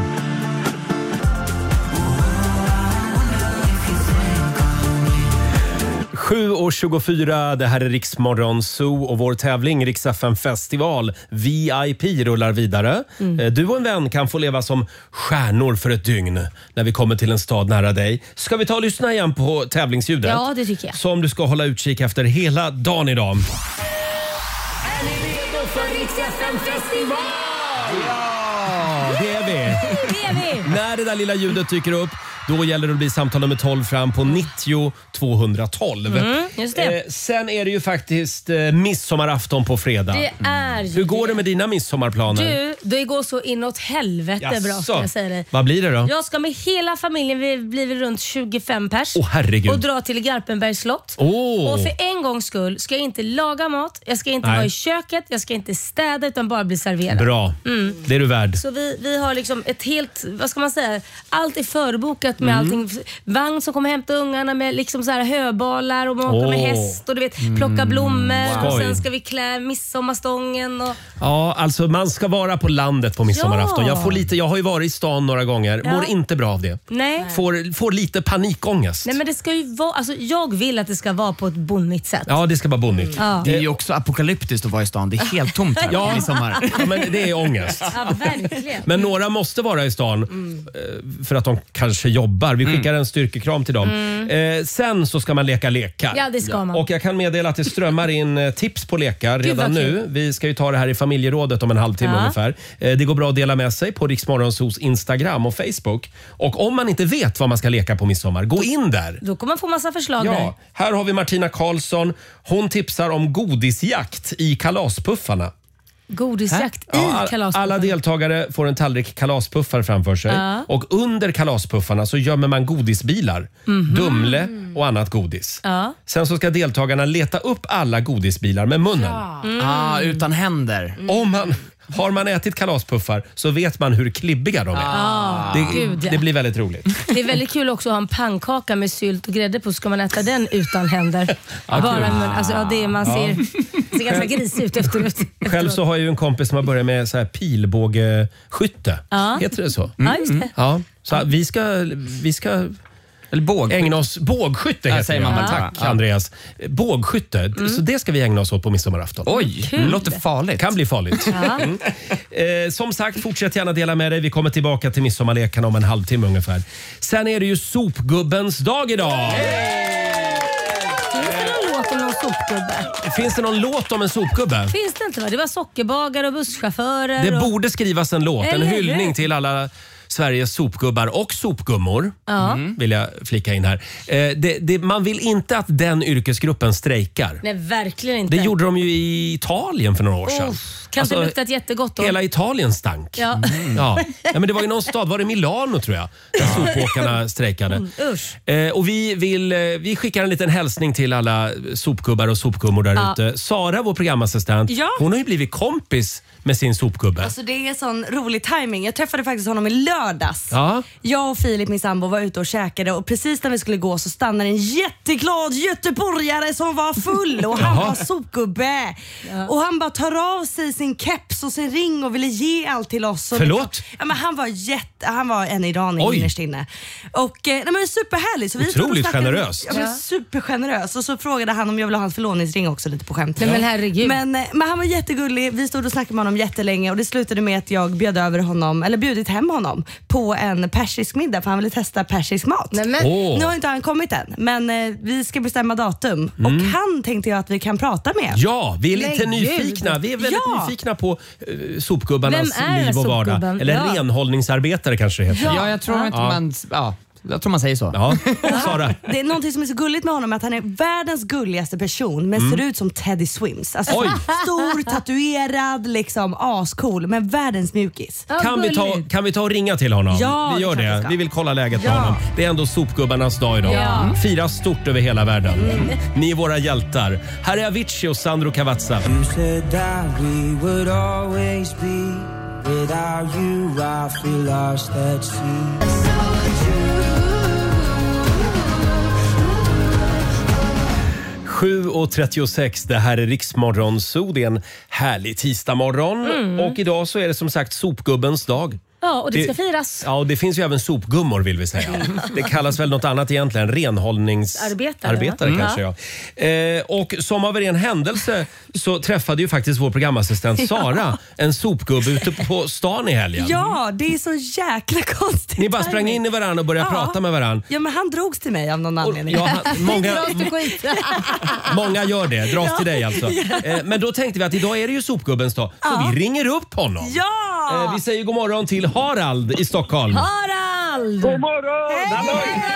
sju och tjugofyra, det här är Rix Morgon Zoo och vår tävling Rix F M Festival V I P rullar vidare. Mm. Du och en vän kan få leva som stjärnor för ett dygn när vi kommer till en stad nära dig. Ska vi ta och lyssna igen på tävlingsljudet? Ja, det tycker jag. Som du ska hålla utkik efter hela dagen idag. Är ni redo för Rix F M Festival? Ja, det är vi. Det är vi. När det där lilla ljudet dyker upp, då gäller det att bli samtal nummer tolv fram på nittio tvåhundratolv. Mm, just det. Eh, sen är det ju faktiskt eh, midsommarafton på fredag. Det är ju Hur går det det. med dina midsommarplaner? Du, det går så inåt helvete bra Jaså? ska jag säga dig. Vad blir det då? Jag ska med hela familjen, vi blir väl runt tjugofem pers. Åh, herregud. Och dra till Garpenbergs slott. Åh. Och för en gångs skull ska jag inte laga mat, jag ska inte Nej. vara i köket, jag ska inte städa utan bara bli serverad. Bra. Mm. Det är du värd. Så vi, vi har liksom ett helt, vad ska man säga, allt är förbokat med Mm. allting. Vagn som kommer hämta ungarna med liksom så här höbalar och man åker med Åh. häst och du vet, plocka blommor och Skoj. sen ska vi klä midsommarstången och Ja, alltså man ska vara på landet på midsommarafton. Ja. Jag, får lite, jag har ju varit i stan några gånger. Ja. Mår inte bra av det. nej. Får, får lite panikångest. Nej men det ska ju vara, alltså jag vill att det ska vara på ett bonnigt sätt. Ja, det ska vara bonnigt. Ja. Det är ju också apokalyptiskt att vara i stan. Det är helt tomt här Ja. i sommar. Ja, men det är ångest. Ja, verkligen. Men några måste vara i stan eh, för att de kanske jobbar. Vi skickar en styrkekram till dem. Eh, sen så ska man leka lekar. Ja, det ska man. Och jag kan meddela att det strömmar in eh, tips på lekar Gud, redan vad nu. kul. Vi ska ju ta det här i familjerådet om en halvtimme Ja. ungefär. Eh, det går bra att dela med sig på Rix Morgonzoos Instagram och Facebook. Och om man inte vet vad man ska leka på midsommar, gå in där. Då kommer man få massa förslag där. Ja, här har vi Martina Karlsson. Hon tipsar om godisjakt i kalaspuffarna. Godisjakt Ja, i all- kalaspuffarna. alla deltagare får en tallrik kalaspuffar framför sig. Ja. Och under kalaspuffarna så gömmer man godisbilar, Dumle och annat godis. Ja. Sen så ska deltagarna leta upp alla godisbilar med munnen. Ah, utan händer. Om man, har man ätit kalaspuffar så vet man hur klibbiga de är. Ah, Det, gud, ja. det blir väldigt roligt. Det är väldigt kul också att ha en pannkaka med sylt och grädde på. Ska man äta den utan händer? Bara, men, alltså, ja, det, man ser, ser ganska grisig ut efteråt. Själv så har jag ju en kompis som har börjat med så här pilbågeskytte. Ja. Heter det så? Ja, just det. Ja, så vi ska, vi ska Eller båg. ägna oss... Bågskytte Ja, heter säger det. man väl. Tack Ja. Andreas. Bågskytte, så det ska vi ägna oss åt på midsommarafton. Oj, det låter farligt. Kan bli farligt. Ja. Mm. Eh, som sagt, fortsätt gärna dela med dig. Vi kommer tillbaka till midsommarlekarna om en halvtimme ungefär. Sen är det ju sopgubbens dag idag. Finns det någon låt om någon sopgubbe? Finns det någon låt om en sopgubbe? Finns det inte va? Det var sockerbagare och busschaufförer. Det och... borde skrivas en låt, en Eller hur? hyllning till alla Sveriges sopgubbar och sopgummor. Ja. Mm. Vill jag flika in här. Eh, det, det, man vill inte att den yrkesgruppen strejkar. Nej, verkligen inte. Det gjorde de ju i Italien för några år sedan. Oh, kan det luktat jättegott då? Hela Italien stank. Ja. Mm. Ja. Ja, men det var i någon stad, var det Milano tror jag, där sopåkarna strejkade. Mm, usch. Eh, och vi, vill, eh, vi skickar en liten hälsning till alla sopgubbar och sopgummor där Ja. ute. Sara, vår programassistent, Ja. hon har ju blivit kompis med sin sopgubbe. Alltså det är sån rolig timing. Jag träffade faktiskt honom i lördags. Ja. Jag och Filip, min sambo, var ute och käkade och precis när vi skulle gå så stannade en jätteglad göteborgare som var full och han Jaha. var sopgubbe. Och han bara tar av sig sin keps och sin ring och ville ge allt till oss. Och Förlåt? Det, ja, men han var jätte, han var en iranier Oj. innerst inne. Och eh, nej, men superhärlig. Så vi stod och Otroligt snackade- generöst. Ja, men Ja. supergenerös. Och så frågade han om jag ville ha hans förlovningsring också, lite på skämt. Nej, men herregud. Men, eh, men han var jättegullig. Vi stod och snackade med honom jättelänge och det slutade med att jag bjöd över honom, eller bjudit hem honom på en persisk middag för han ville testa persisk mat. Nej, men, Åh. Nu har inte han kommit än, men eh, vi ska bestämma datum och han tänkte jag att vi kan prata med. Ja, vi är lite Men nyfikna. gud. Vi är väldigt Ja. nyfikna på uh, sopgubbarnas Vem är liv och vardag. sopgubben? Eller Ja. renhållningsarbetare kanske det heter. Ja, jag tror inte man... Ja, jag tror man säger så. Ja, Sara. Det är någonting som är så gulligt med honom att han är världens gulligaste person men ser ut som Teddy Swims. Alltså Oj. stor, tatuerad, liksom ascool men världens mjukis. Ja, Kan vi, ta, gulligt. kan vi ta och ringa till honom? Ja, vi gör det är klart vi det. ska. Vi vill kolla läget Ja. med honom. Det är ändå sopgubbarnas dag idag. Ja. Mm. Firas stort över hela världen. Ni är våra hjältar. Här är Avicii och Sandro Cavazza. You said that we would always be. Without you I feel lost at sea. sju och trettiosex, det här är Riksmorgon Zoo. Det är en härlig tisdagmorgon. Mm. Och idag så är det som sagt sopgubbens dag. Ja, och det ska Det- firas. Ja, och det finns ju även sopgummor vill vi säga. Det kallas väl något annat egentligen. Renhållningsarbetare Arbetare, kanske ja. Eh, och som av en ren händelse så träffade ju faktiskt vår programassistent Sara en sopgubbe ute på stan i helgen. Ja, det är så jäkla konstigt. Ni bara sprang timing. in i varandra och började Ja. prata med varandra. Ja, men han drogs till mig av någon anledning. Ja, han, många, Dras till skit. många gör det, dras till dig alltså. Eh, men då tänkte vi att idag är det ju sopgubbens dag, så Ja. vi ringer upp honom. Ja! Eh, vi säger god morgon till Harald i Stockholm. Harald! God morgon!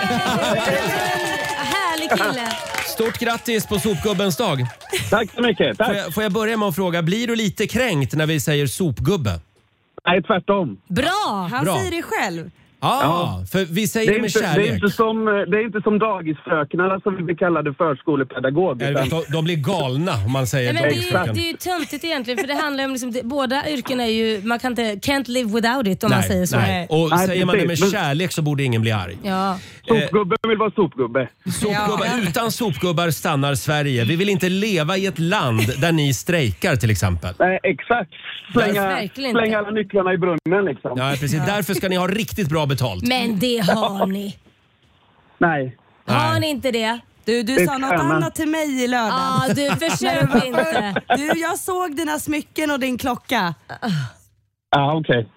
Härlig kille. Stort grattis på sopgubbens dag. Tack så mycket. Tack. Får jag, får jag börja med att fråga, blir du lite kränkt när vi säger sopgubbe? Nej, tvärtom. Bra! Han Bra. säger det själv. Ja, Ja. för vi Det säger det är, med inte, det, är kärlek. inte som, det är inte som dagisfröknarna som vi blir kallade förskolepedagog. Eller, Utan, de, de blir galna om man säger Nej, men det, är ju, dagisfröken. det är ju töntigt egentligen för det handlar om liksom, det, båda yrken är ju, man kan inte, can't live without it om man säger så. nej. Och Nej, säger man det med precis. kärlek så borde ingen bli arg. Ja. sopgubbe vill vara sopgubbe. Sopgubbar, Utan sopgubbar stannar Sverige. Vi vill inte leva i ett land där ni strejkar till exempel. Nej, exakt. Slänga, Verkligen inte. slänga alla nycklarna i brunnen liksom. Ja, precis. Därför ska ni ha riktigt bra betalt. Men det har ni. Nej. Har Nej. ni inte det? Du, du Det sa är något stjärnan. annat till mig i lördags. Ja, du försök inte. Du, jag såg dina smycken och din klocka. Ja, okej.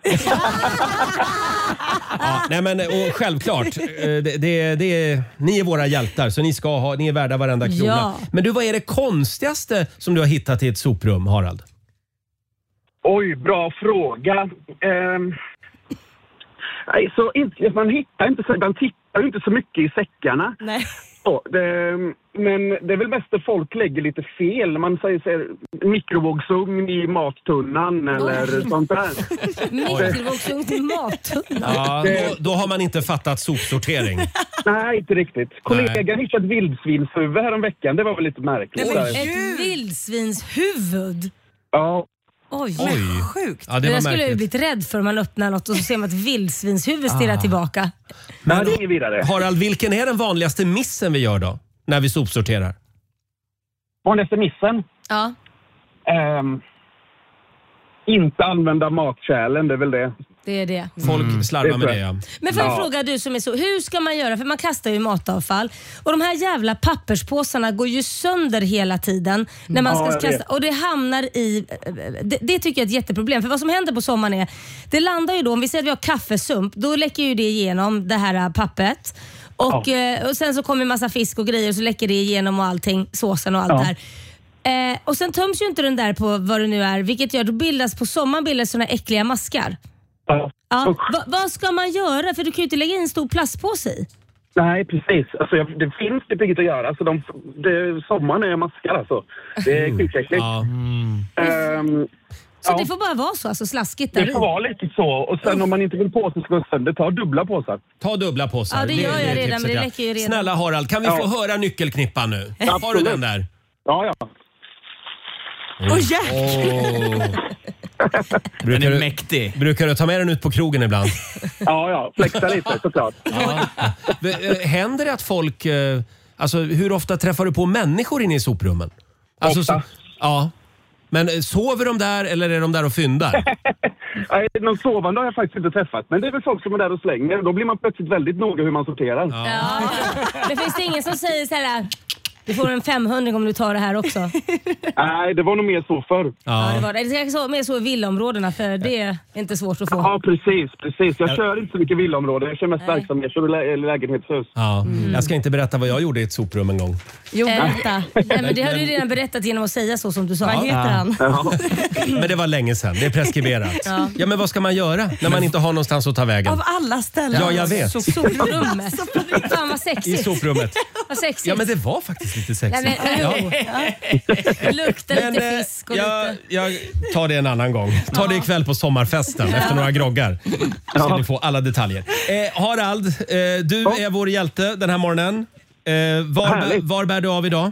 Ja, nej men, och självklart, eh, det, det, det är, ni är våra hjältar så ni, ska ha, ni är värda varenda krona. Ja. Men du, vad är det konstigaste som du har hittat i ett soprum, Harald? Oj, bra fråga. Ehm, nej, så inte, man hittar inte så, man tittar ju inte så mycket i säckarna. Nej. Så, det, men det är väl bäst att folk lägger lite fel. Man säger, säger mikrovågsugn i mattunnan eller sånt där. Mikrovågsugn till mattunnan. Ja, då, då har man inte fattat sopsortering. Nej, inte riktigt. Kollegan hittade ett vildsvinshuvud här om veckan. Det var väl lite märkligt. Nej, men där. Ett vildsvinshuvud. Ja, Oj, Oj. Sjukt. Ja, det det där var skulle jag ju märkligt. blivit rädd för om man öppnar något och så ser man ett vildsvinshuvud stirra tillbaka. men det är inget vidare. Harald, vilken är den vanligaste missen vi gör då? När vi sopsorterar? Vanligaste missen? Ja. Ehm, inte använda matkärlen, det är väl det. Det är det. Folk slarvar det med tror det jag. ja. Men får jag Ja. fråga du som är så, hur ska man göra? För man kastar ju matavfall och de här jävla papperspåsarna går ju sönder hela tiden när man Ja, ska jag kasta, vet. och det hamnar i, det, det tycker jag är ett jätteproblem. För vad som händer på sommaren är, det landar ju då, om vi säger att vi har kaffesump, då läcker ju det igenom det här pappret. Och, eh, och sen så kommer en massa fisk och grejer och så läcker det igenom och allting, såsen och allt Ja. där. Eh, och sen töms ju inte den där på vad det nu är, vilket gör, då bildas på sommaren bildas såna äckliga maskar. Ja. Ja. Va, vad ska man göra? För du kan ju inte lägga in en stor plastpåse i. Nej, precis. Alltså, jag, det finns det inget att göra. Alltså, de, det, sommaren är maskar alltså. Det är skitäckligt. Ja. Mm. Um, Så ja. det får bara vara så, alltså slaskigt där Det får i. vara lite så. Och sen om man inte vill påsen ska gå sönder, ta dubbla påsar. Ta dubbla påsar. Ja, det gör jag är redan, tipset, men det ja. räcker ju redan. Snälla Harald, kan vi Ja. få höra nyckelknippan nu? Absolut. Har du den där? Ja, ja. Åh, oh, jäklar! Brukar Den är du, mäktig. brukar du ta med den ut på krogen ibland? Ja, ja. Flexa lite såklart. Ja. Händer det att folk... eh, Alltså, hur ofta träffar du på människor inne i soprummen? Alltså, Ofta. så, ja. Men eh, sover de där eller är de där och fyndar? Nej, någon sovande har jag faktiskt inte träffat. Men det är väl folk som är där och slänger. Då blir man plötsligt väldigt noga hur man sorterar. Ja. Ja. Men finns det ingen som säger så här: du får en femhundring om du tar det här också? Nej, det var nog mer så förr. Ja, det var det. Det är så, mer så i villaområdena, för det är inte svårt att få. Ja, precis. precis. Jag kör inte så mycket villaområden. Jag kör mest Nej. verksamhet och lä- lägenhetshus. Ja. Jag ska inte berätta vad jag gjorde i ett soprum en gång. Jo, Eh, berätta. Nej, men det har du redan berättat genom att säga så som du sa. Vad heter han? Ja. Men det var länge sedan. Det är preskriberat. Ja. Ja, men vad ska man göra när man inte har någonstans att ta vägen? Av alla ställen. Ja, jag vet. So- Soprummet. Fan vad I sexigt. soprummet. Vad sexigt. Ja, men det var faktiskt lite sexigt. Nej, men, Ja. jo. Det luktar Men, lite eh, fisk och jag, lite... jag tar det en annan gång. Ta det ikväll på sommarfesten efter några groggar. Så ska ni få alla detaljer. Eh, Harald, eh, du Ja. är vår hjälte den här morgonen. Eh, var, Härligt. var bär du av idag?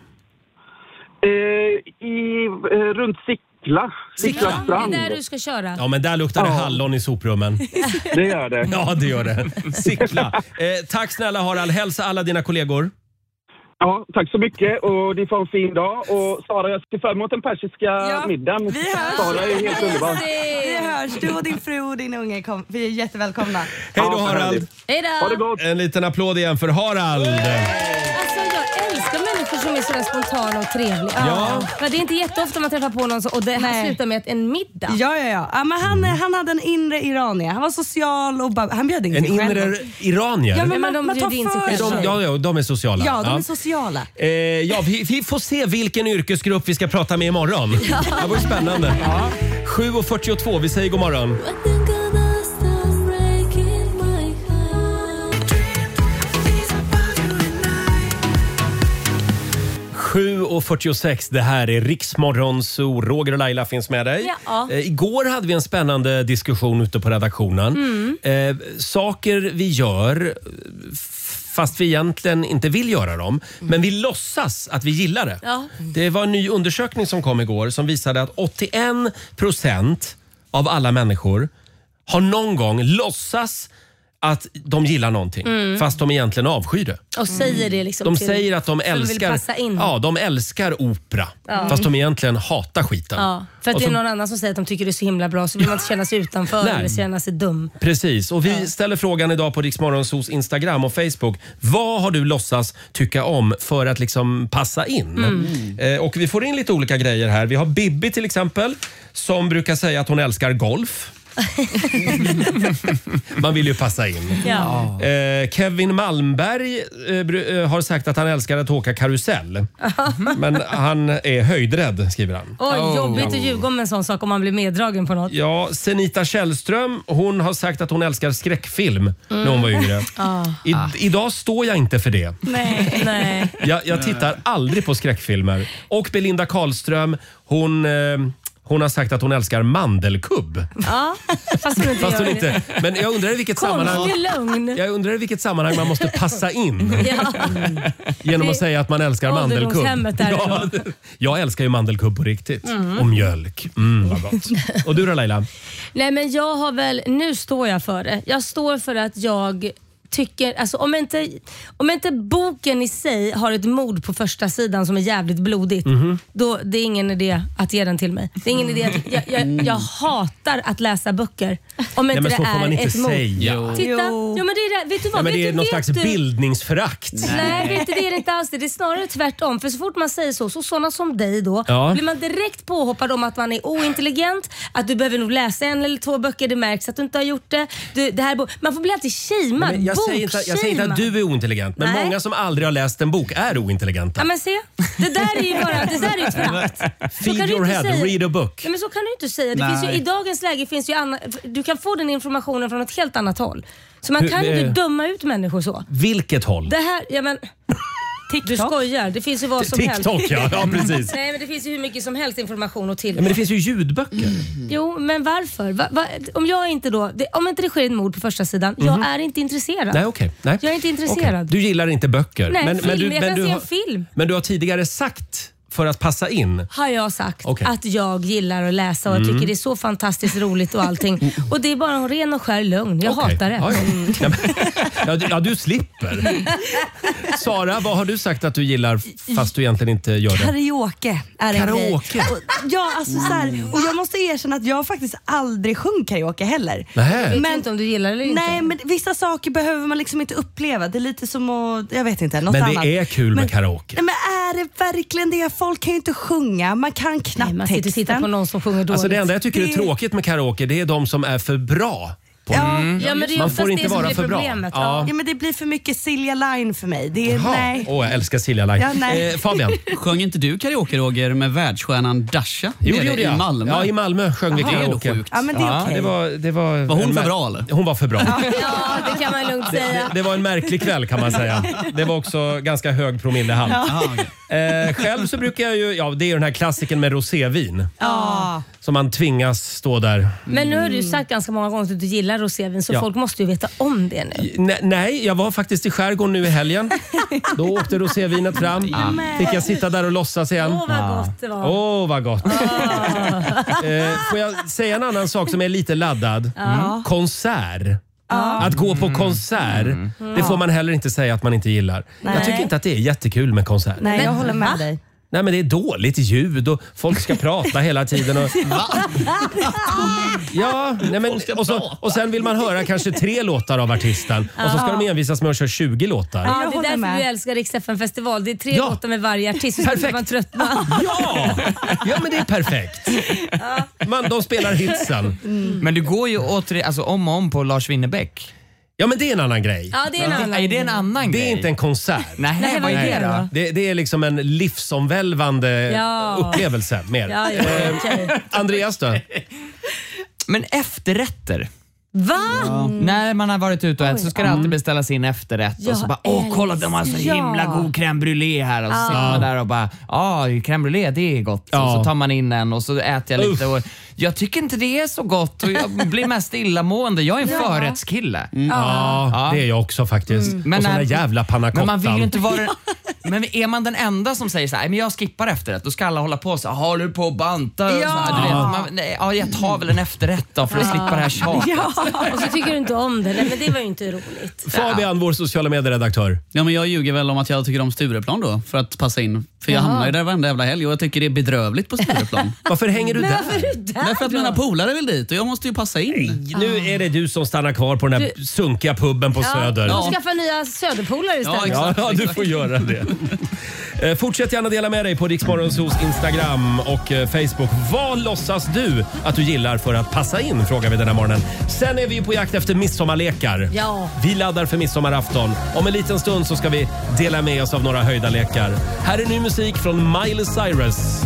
Eh, I, eh, runt Sickla. Sickla Ja, strand. det är där du ska köra. Ja, men där luktar det Ja. hallon i soprummen. Det gör det. Ja, det gör det. Sickla. Eh, tack snälla Harald. Hälsa alla dina kollegor. Ja, tack så mycket och ni får en fin dag. Och Sara, jag ser fram emot den persiska Ja, middagen. vi hörs. Sara är helt underbar. Vi hörs. Du och din fru och din unge, kom. Vi är jättevälkomna. Hej då Ja, Harald. härligt. Hej då! Ha det gott. En liten applåd igen för Harald. Alltså, jag älskar människor som är sådär spontana och trevliga. Ja. Men det är inte jätteofta man träffar på någon så, och det här Nej. slutar med att en middag. Ja, ja, ja. ja men han, han hade en inre iranier. Han var social och bara, han bjöd in En sig själv. inre iranier. Ja, men men man, de man tar bjuder in sig för Är själva. de, ja, ja, de är sociala. Ja, de är sociala. Eh, ja, vi, vi får se vilken yrkesgrupp vi ska prata med imorgon. Det var ju spännande. Ja. sju och fyrtiotvå, vi säger god morgon. sju och fyrtiosex, det här är Riksmorgon, så Roger och Laila finns med dig. Ja. Eh, igår hade vi en spännande diskussion ute på redaktionen. Mm. Eh, saker vi gör fast vi egentligen inte vill göra dem, men vi låtsas att vi gillar det. Ja. Det var en ny undersökning som kom igår som visade att åttioen procent av alla människor har någon gång låtsas att de gillar någonting fast de egentligen avskyr det. Och säger det liksom De till- säger att de som vill älskar, passa in. ja, de älskar opera Ja. fast de egentligen hatar skiten. Ja, för att Och det är så- någon annan som säger att de tycker det är så himla bra, så vill man inte känna sig utanför Nej. eller känna sig dum. Precis, och vi ställer frågan idag på Riksmorgonsos Instagram och Facebook. Vad har du låtsas tycka om för att liksom passa in? Mm. Eh, och vi får in lite olika grejer här. Vi har Bibi till exempel som brukar säga att hon älskar golf. Man vill ju passa in. Ja. Eh, Kevin Malmberg eh, bru- eh, har sagt att han älskar att åka karusell. Men han är höjdrädd, skriver han. Oj, jobbigt att ljuga om en sån sak om man blir meddragen på något. Ja, Senita Källström, hon har sagt att hon älskar skräckfilm när hon var yngre. Ah. I, idag står jag inte för det. Nej, nej. Jag, jag tittar aldrig på skräckfilmer. Och Belinda Karlström, hon... Eh, Hon har sagt att hon älskar mandelkubb. Ja, fast hon inte Fast hon gör inte. det. Men jag undrar i vilket sammanhang... Konstig lögn. Jag undrar i vilket sammanhang man måste passa in. Ja. Genom att säga att man älskar mandelkubb. Ålderdomshemmet där Ja, då. jag älskar ju mandelkubb på riktigt. Mm. Och mjölk. Mm, vad gott. Och du då Laila? Nej, men jag har väl, nu står jag för det. Jag står för att jag tycker, alltså om inte, om inte boken i sig har ett mord på första sidan som är jävligt blodigt, Mhm. då det är ingen idé att ge den till mig. Det är ingen idé att, jag, jag, jag hatar att läsa böcker om inte Nej, men det så får är man inte ett mord. säga. Titta, jo. men det är det. Vet du vad? Nej, men det vet är du, någon vet slags du? bildningsförakt. Nej, vet du, det är det inte alls det. Det är snarare tvärtom. För så fort man säger så, så sådana som dig då, Ja. blir man direkt påhoppad om att man är ointelligent, att du behöver nog läsa en eller två böcker, det märks att du inte har gjort det. Du, det här, bo- man får bli alltid shamead. Men jag, säger inte, jag säger inte att du är ointelligent, men Nej. många som aldrig har läst en bok är ointelligenta. Ja, men se, det där är ju bara det där är ju ett förakt. Så Feed kan du your inte head, säga- read a book. Ja, men så kan du inte säga. Det Nej. finns ju, i dagens läge finns ju anna, du kan kan få den informationen från ett helt annat håll. Så man Hur- kan inte eh, döma ut människor så. Vilket håll? Det här, ja men... Du skojar, det finns ju vad som TikTok, helst. ja. Ja, precis. Nej, men det finns ju hur mycket som helst information och till. Ja, men det finns ju ljudböcker. Mm. Jo, men varför? Va, va, om jag inte då, det, om inte det sker ett mord på första sidan, Mhm. jag är inte intresserad. Nej, okej. Nej. Jag är inte intresserad. Okej. Du gillar inte böcker. Nej, men, film. men du, jag men kan du se har, en film. Men du har tidigare sagt, för att passa in. Har jag sagt Okej. att jag gillar att läsa och jag Mm. tycker det är så fantastiskt roligt och allting. Och det är bara en ren och skär lögn. Jag Okej. hatar det. Ja, ja. Ja, men, ja, du, ja, du slipper. Sara, vad har du sagt att du gillar fast du egentligen inte gör det? Karaoke är en Karaoke? grej. Och, ja, alltså så här, och jag måste erkänna att jag faktiskt aldrig sjung karaoke heller. Nähä. Jag vet inte om du gillar det eller inte. Nej, men vissa saker behöver man liksom inte uppleva. Det är lite som att, jag vet inte, något Men annat. det är kul med men, karaoke. Nej, men är det verkligen det? Folk kan ju inte sjunga, man kan knappt Nej, man sitter och texten. tittar på någon som sjunger dåligt. Alltså det enda jag tycker är Det- tråkigt med karaoke, det är de som är för bra. På Ja. det. Ja, men det är Man oftast får inte det som vara blir för bra. problemet. Ja. Ja, men det blir för mycket Silja Line för mig. Det är, Jaha. nej. Åh, jag älskar Silja Line. Ja, nej. eh, Fabian? Sjöng inte du karaoke, Roger, med världsstjärnan Dasha? Jo, nere det gjorde jag. I Malmö. Ja, i Malmö sjöng vi Jaha. Det är karaoke. ändå sjukt. Ja, men det är Ja, okej. det var, det var, Var hon en för mär- bra, eller? Hon var för bra. Ja, det kan man lugnt säga. Det, det var en märklig kväll kan man säga. Det var också ganska hög promillehalt. Aha, okej. Eh, själv så brukar jag ju, ja det är ju den här klassiken med rosévin. Ja. Som man tvingas stå där. Men nu har du ju sagt ganska många gånger att du gillar rosévin så Ja. folk måste ju veta om det nu. Ne- nej, jag var faktiskt i skärgården nu i helgen. Då åkte rosévinet fram. Fick jag sitta där och låtsas igen. Åh vad gott det var. Åh, vad gott. eh, får jag säga en annan sak som är lite laddad? Mm. Konsert. Att gå på konsert, det får man heller inte säga att man inte gillar. Jag tycker Nej. inte att det är jättekul med konsert. Nej, jag Men- håller med Va? dig. Nej, men det är dåligt ljud och folk ska prata hela tiden. Och, ja, nej, men, och, så, och sen vill man höra kanske tre låtar av artisten och så ska de envisas med att köra tjugo låtar. Ja, Jag det är håller därför med. du älskar Rix F M festival. Det är tre Ja. låtar med varje artist så Perfekt. slipper man tröttna. Ja! Ja, men det är perfekt. Man, de spelar hitsen. Men du går ju åter, alltså, om och om på Lars Winnerbäck. Ja, men det är en annan grej. Ja, det är en annan. Är det en annan Det grej? är inte en konsert. Nej, Nej, vad är vad det är det då? då? Det, det är liksom en livsomvälvande Ja. upplevelse mer. Ja, ja, okej. Andreas då? Men efterrätter. Va? När man har varit ute och ätit så ska det alltid beställas in efterrätt. Jag och så bara, åh kolla de har så älskar- himla Ja. god crème brûlée här. Och så sitter man där och bara, ja crème brûlée det är gott. Ja. Och så tar man in en och så äter jag lite. Och jag tycker inte det är så gott och jag blir mest illamående. Jag är en förrättskille. Ja, Ja. det är jag också faktiskt. Men och såna när- jävla panna Men man vill ju cottan. inte vara... Men är man den enda som säger så här, men jag skippar efterrätt, då ska alla hålla på så här, har du på att banta? Och så här, du vet, man, nej, ja, jag tar väl en efterrätt då för att slippa det här tjatet. Och så tycker du inte om det. Nej, men det var ju inte roligt. Fabian, vår sociala medieredaktör. Ja, men jag ljuger väl om att jag tycker om Stureplan då, för att passa in. För jag Jaha. hamnar ju där varenda jävla helg och jag tycker det är bedrövligt på Stureplan. Varför hänger du Men där? varför är du där Därför att då? mina polare vill dit och jag måste ju passa in. Nu är det du som stannar kvar på den här Du- sunkiga puben på Ja, Söder. du Ja. skaffar nya söderpolare istället. Ja, Ja, ja, du får göra det. Eh, Fortsätt gärna dela med dig på Riksmorgonsos Instagram och eh, Facebook. Vad låtsas du att du gillar för att passa in, frågar vi den här morgonen. Sen är vi ju på jakt efter midsommarlekar. Ja. Vi laddar för midsommarafton. Om en liten stund så ska vi dela med oss av några höjda lekar. Här är ny musik från Miley Cyrus.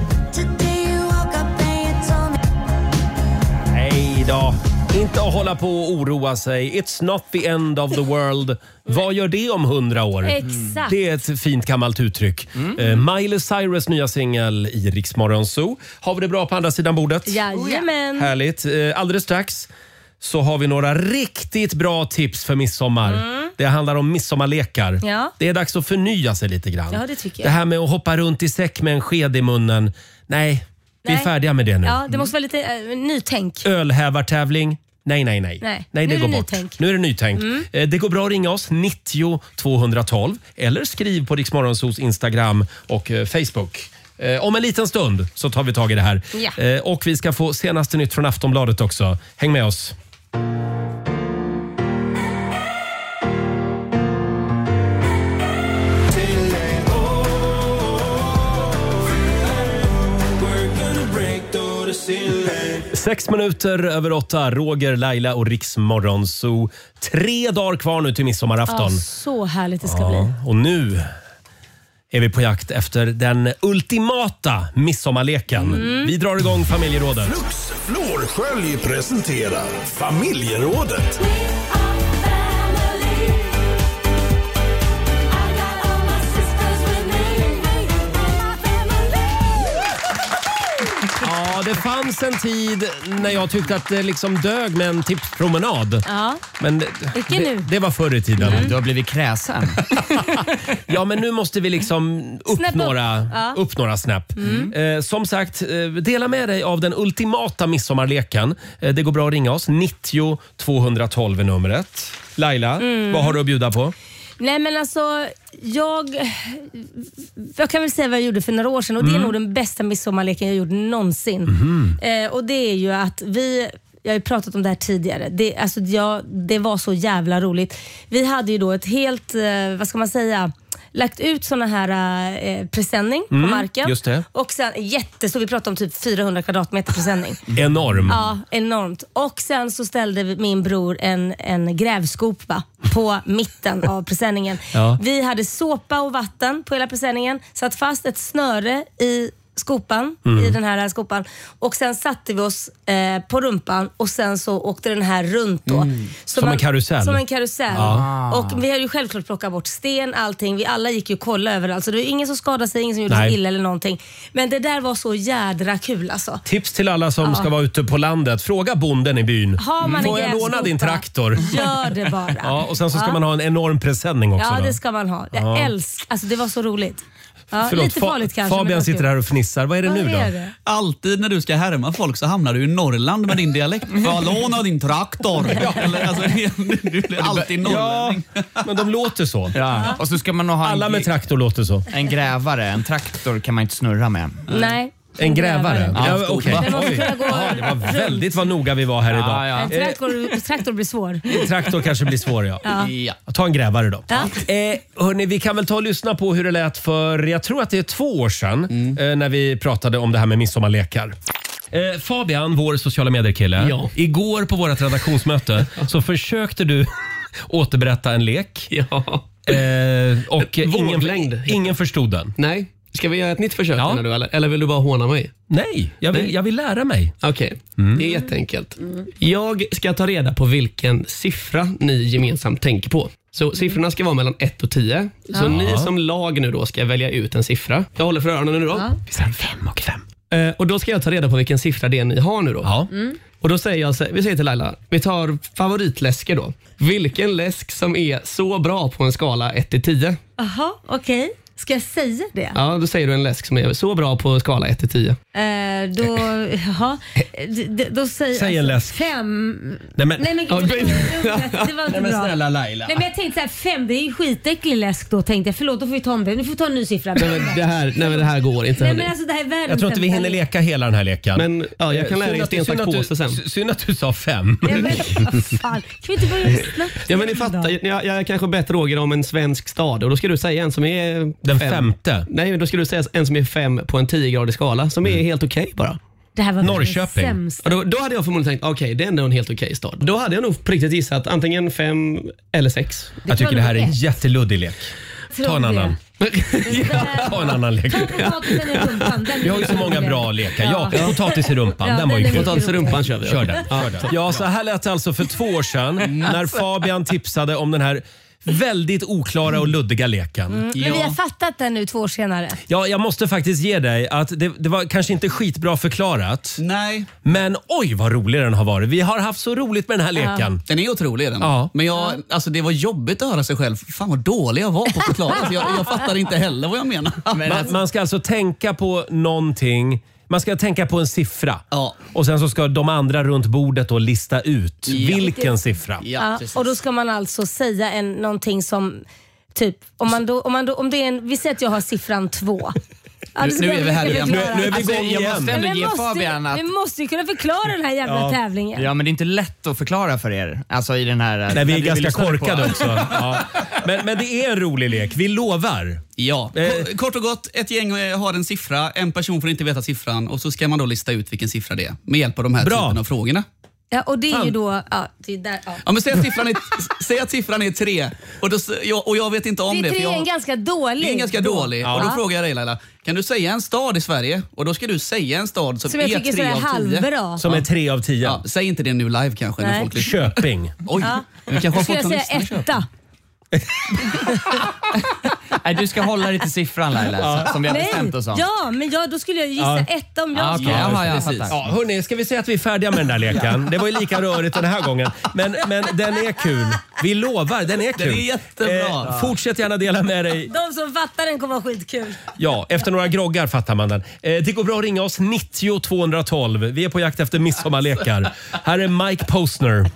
Hej då. Inte att hålla på och oroa sig. It's not the end of the world. Vad gör det om hundra år? Exakt. Det är ett fint gammalt uttryck. Eh, Miley Cyrus nya singel i Rix Morgon Zoo. Har vi det bra på andra sidan bordet? Jajamän. Härligt. Eh, alldeles strax så har vi några riktigt bra tips för midsommar. Det handlar om midsommarlekar. Ja. Det är dags att förnya sig lite grann. Ja, det tycker jag. Det här med att hoppa runt i säck med en sked i munnen. Nej, vi är Nej. färdiga med det nu. Ja, det måste vara lite äh, nytänk. Ölhävartävling. Nej, nej, nej. Nej, nej nu det är går det bort. nytänk. Nu är det nytänk. Mm. Eh, Det går bra att ringa oss, nittio tvåhundratolv eller skriv på Riksmorgonsos Instagram och eh, Facebook. Eh, Om en liten stund så tar vi tag i det här. Ja. Eh, Och vi ska få senaste nytt från Aftonbladet också. Häng med oss. Sex minuter över åtta. Roger, Laila och Rix Morgonzoo. Tre dagar kvar nu till midsommarafton. Ja, så härligt det ska Ja, bli. och nu... är vi på jakt efter den ultimata midsommarleken. Mm. Vi drar igång familjerådet. Flux Florskölj presenterar familjerådet. Ja, det fanns en tid när jag tyckte att det liksom dög med en tipspromenad. Ja. Men det, Vilken nu? det, det var förr i tiden. Du har blivit kräsen. Ja, men nu måste vi liksom upp, Snäpp upp. några, Ja. upp några snäpp. Eh, som sagt, eh, dela med dig av den ultimata midsommarleken. Eh, det går bra att ringa oss. nittio tvåhundratolv är numret. Laila, vad har du att bjuda på? Nej men alltså, jag, jag kan väl säga vad jag gjorde för några år sedan och det är nog den bästa midsommarleken jag gjort någonsin. Eh, och det är ju att vi, jag har ju pratat om det här tidigare, det, alltså, ja, det var så jävla roligt. Vi hade ju då ett helt, eh, vad ska man säga, lagt ut såna här eh, presenning på marken. just det. Och sen jättestor, vi pratar om typ fyrahundra kvadratmeter presenning. Enorm. Ja, enormt. Och sen så ställde vi- min bror en, en grävskopa på mitten av presenningen. Ja. Vi hade såpa och vatten på hela presenningen, satt fast ett snöre i skopan, i den här skopan, och sen satte vi oss eh, på rumpan och sen så åkte den här runt då. Så Som en karusell. Som en karusell. Ah. Och vi hade ju självklart plockat bort sten, allting. Vi alla gick ju och kollade överallt. Så det var ingen som skadade sig, ingen som gjorde Nej. sig illa eller någonting. Men det där var så jädra kul alltså. Tips till alla som ska vara ute på landet. Fråga bonden i byn. Har man Får en jag låna grävskopa, din traktor? Gör det bara. Ja, och sen så ska Ja. man ha en enorm presenning också. Ja, då. det ska man ha. Jag Ja. älskar, alltså det var så roligt. Ja, Förlåt, lite Fa- farligt kanske. Fabian men sitter här och fnissar. Vad är det Vad nu då? är det? Alltid när du ska härma folk så hamnar du i Norrland med din dialekt. Får jag låna din traktor? Eller, alltså, du blir alltid norrlänning. Ja, men de låter så. Ja. Och så ska man nog ha Alla en, med traktor låter så. en grävare. En traktor kan man inte snurra med. Nej. En grävare? Ja, Ja, okej. Den måste Oj. kunna gå Ja, det var väldigt vad noga vi var här idag. Ja, ja. En traktor, traktor blir svår. En traktor kanske blir svår, ja. Ja. Ja. Ta en grävare då. Ja. Eh, hörni, vi kan väl ta och lyssna på hur det lät för, jag tror att det är två år sedan, eh, när vi pratade om det här med midsommarlekar. Eh, Fabian, vår sociala medier-kille, Ja. igår på vårt redaktionsmöte så försökte du återberätta en lek. Ja. Eh, och ingen, Våglängd. ingen förstod den. Nej. Ska vi göra ett nytt försök Ja. menar du, eller? eller vill du bara håna mig? Nej, jag vill, Nej. jag vill lära mig. Okej, det är jätteenkelt. Jag ska ta reda på vilken siffra ni gemensamt tänker på. Så siffrorna ska vara mellan ett och tio. Så Ja. ni som lag nu då ska välja ut en siffra. Jag håller för öronen nu då. Ja. Vi säger fem och fem. Eh, och då ska jag ta reda på vilken siffra det är ni har nu då. Ja. Och då säger jag, så- vi säger till Laila, vi tar favoritläsker då. Vilken läsk som är så bra på en skala ett till tio? Jaha, okej. Ska jag säga det? Ja, då säger du en läsk som är så bra på skala ett till tio. Eh, då, jaha. D- d- då säger Säg en läsk. Fem. Nej, men, Nej men Ja, gud, men- det var inte Nej, men bra. snälla Laila. Nej men jag tänkte så här, fem, det är ju skitäcklig läsk då tänkte jag. Förlåt, då får vi ta en, nu får vi ta en ny siffra. Nej, men det här, nej men det här går inte. Nej hörni. men alltså det här är världens Jag tror inte vi sämsta hinner lek. leka hela den här leken. Men ja, jag kan lära Synd er att- sten, synd sax, att du- påse sen. sy- Synd att du sa fem. Ja, men, vad fan. Kan vi inte börja snabbt? Ja men ni fattar, jag, jag kanske bett Roger om en svensk stad och då ska du säga en som är Den fem. femte. Nej, då ska du säga en som är fem på en tiogradig skala som är helt okej bara. Det här var Norrköping. det sämsta. Och då, då hade jag förmodligen tänkt, okej det är ändå en helt okej stad. Då hade jag nog på riktigt gissat antingen fem eller sex. Jag tycker det här är en jätteluddig lek. Tror Ta en det. annan. Ta en annan lek. Ta potatisen i rumpan. Den Vi har ju så är många rolig. bra lekar. Ja, Ja. potatis i rumpan. Ja, Den var ju den är kul. mycket Potatis i rumpan kör vi. Kör den. Kör den. Ja, så här lät det alltså för två år sedan när Fabian tipsade om den här väldigt oklara och luddiga leken. Men vi har fattat den nu två år senare. Ja, jag måste faktiskt ge dig att det, det var kanske inte skitbra förklarat. Nej, Men oj vad rolig den har varit. Vi har haft så roligt med den här leken. den är otrolig den. Ja. Men jag, alltså, det var jobbigt att höra sig själv. Fan vad dålig jag var på att förklara. Alltså, jag, jag fattar inte heller vad jag menar. Man, man ska alltså tänka på någonting. Man ska tänka på en siffra. Ja. Och sen så ska de andra runt bordet då lista ut Ja. vilken siffra. Ja, Ja, precis. och då ska man alltså säga en, någonting som typ, om, man då, om, man då, om det är en, vi säger att jag har siffran två. Ja, det ska nu är jag vi här försöka igen. förklara. Nu är vi Alltså, igång jag igen. måste ändå Men ge vi måste, Fabian att... vi måste ju kunna förklara den här jävla Ja. tävlingen. Ja, men det är inte lätt att förklara för er. Alltså i den här... Nej, vi när är vi ganska lyssnade på- korkade också. Ja. Men, men det är en rolig lek. Vi lovar. Ja, Eh. K- kort och gott. Ett gäng eh, har en siffra. En person får inte veta siffran och så ska man då lista ut vilken siffra det är med hjälp av de här Bra. typen av frågorna. Ja, och det är Fan. ju då... Ja, det är där, ja. Ja, men säg att siffran är, säg att siffran är tre och, då, jag, och jag vet inte om det. det. Tre för jag, är en ganska dålig. det är en ganska dålig. Ja. Och då frågar jag dig Laila, kan du säga en stad i Sverige? Och då ska du säga en stad som, Som jag är tycker tre så är av tio. halvbra. Som är tre av tio. Ja, säg inte det nu live kanske. När Nej. folk lyssnar. Köping. Oj, Ja. vi kanske har Skulle fått jag en säga lyssnare. etta? Nej, du ska hålla dig till siffran Laila, Ja. som vi har Nej, bestämt oss om. ja, men jag, då skulle jag gissa Ja. etta om jag Ah, skulle... okej. Jaha, jag Precis. fattar. Ja, hörni, ska vi säga att vi är färdiga med den där leken? Det var ju lika rörigt den här gången. Men, men den är kul. Vi lovar, den är kul. Den är jättebra. Eh, fortsätt gärna dela med dig. De som fattar den kommer vara skitkul. Ja, efter några groggar fattar man den. Eh, det går bra att ringa oss nittio tvåhundratolv. Vi är på jakt efter midsommarlekar. Här är Mike Posner.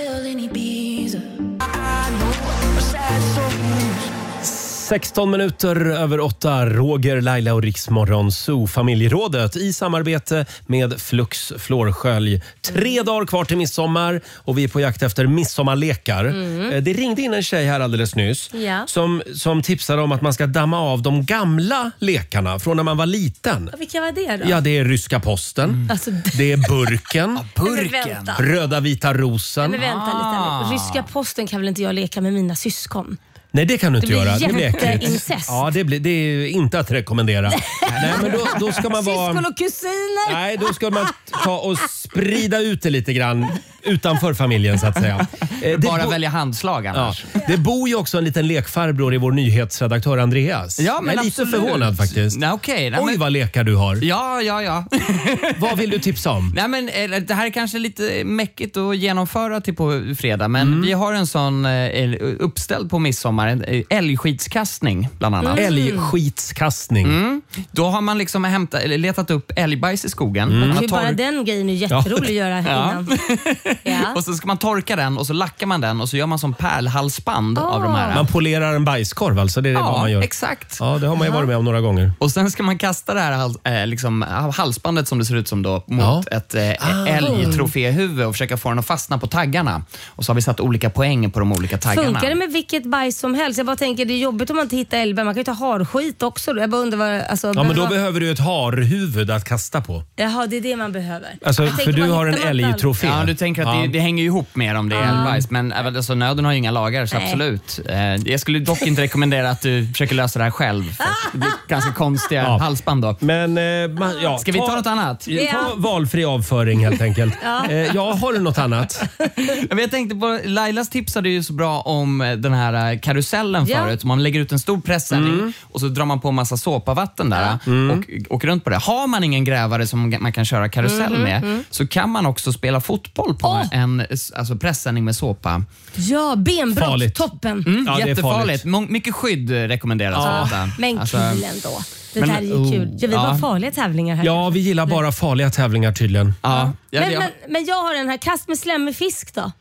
sexton minuter över åtta. Roger, Laila och Riksmorgon Zoo, familjerådet i samarbete med Flux Flårskölj. Tre dagar kvar till midsommar och vi är på jakt efter midsommarlekar. Mm. Eh, Det ringde in en tjej här alldeles nyss Ja. som, som tipsade om att man ska damma av de gamla lekarna från när man var liten. Ja, vilka var det då? Ja, det är ryska posten. Alltså, Det är burken. Men vänta. Röda vita Nej, rosen. men vänta lite nu. Ryska posten kan väl inte jag leka med mina syskon? Nej, det kan du inte Det blir göra. Det blir äckligt. jätteincest. Ja, det, blir, det är inte att rekommendera. Nej, men då, då ska man vara... Syskon och kusiner. Nej, då ska man ta och sprida ut det lite grann utanför familjen så att säga. Eh, det Bara bo- välja handslag Ja, annars. det bor ju också en liten lekfarbror i vår nyhetsredaktör Andreas. Ja, men jag är lite absolut. förvånad faktiskt. Nej, okej. Nej, Oj, men- vad lekar du har. Ja, ja, ja. Vad vill du tipsa om? Nej, men, eh, det här är kanske lite mäckigt att genomföra till på fredag, men Mm. vi har en sån eh, uppställd på midsommar, en eh, älgskitskastning bland annat. Älgskitskastning. Mm. Då har man liksom hämtat, eller letat upp älgbajs i skogen. Mm. Man Det har är bara torr- den grejen är jätterolig att göra innan. Ja. Och så ska man torka den och så lackar man den och så gör man som pärlhalsband av de här. Man polerar en bajskorv alltså, det är det Ja, vad man gör. exakt. Ja, det har man ju varit med om några gånger. Och sen ska man kasta det här hals, eh, liksom, halsbandet som det ser ut som då mot Ja. ett eh, älgtroféhuvud och försöka få den att fastna på taggarna. Och så har vi satt olika poäng på de olika taggarna. Funkar det med vilket bajs som helst? Jag bara tänker det är jobbigt om man inte hittar älgbär. Man kan ju ta harskit också. Jag bara undrar vad... Alltså, Ja, men då vad- behöver du ett harhuvud att kasta på. Jaha, det är det man behöver. Alltså, Jag för tänker, du vad har en hittar man inte all- älgtrofé. Ja, du tänker att Ja. det, det hänger ju ihop mer om det är älgbajs. Men äh, alltså, nöden har ju inga lagar, så Nej. absolut. Eh, jag skulle dock inte rekommendera att du försöker lösa det här själv. För det blir ganska konstiga Ja. halsband då. Men, eh, man, ja, Ska vi ta något annat? Ta Ja. valfri avföring helt enkelt. Ja. Eh, ja, har du något annat? Ja, men jag tänkte på, Lailas tipsade ju så bra om eh, den här eh, karusellen Ja. förut. Man lägger ut en stor pressändning och så drar man på en massa såpavatten där och åker runt på det. Har man ingen grävare som man kan köra karusell med så kan man också spela fotboll på Åh. en eh, alltså, pressändning med såpa. Ja, benbrott. Farligt. Toppen. Mm, Ja, det är jättefarligt. farligt. Må- mycket skydd eh, rekommenderas för Ja, detta. men Alltså, kul ändå. Det men- där är ju kul. Gör vi Ja. bara farliga tävlingar här? Ja, vi gillar bara farliga tävlingar tydligen. ja, ja, Men, det- men, men jag har den här, kast med slemmig fisk då.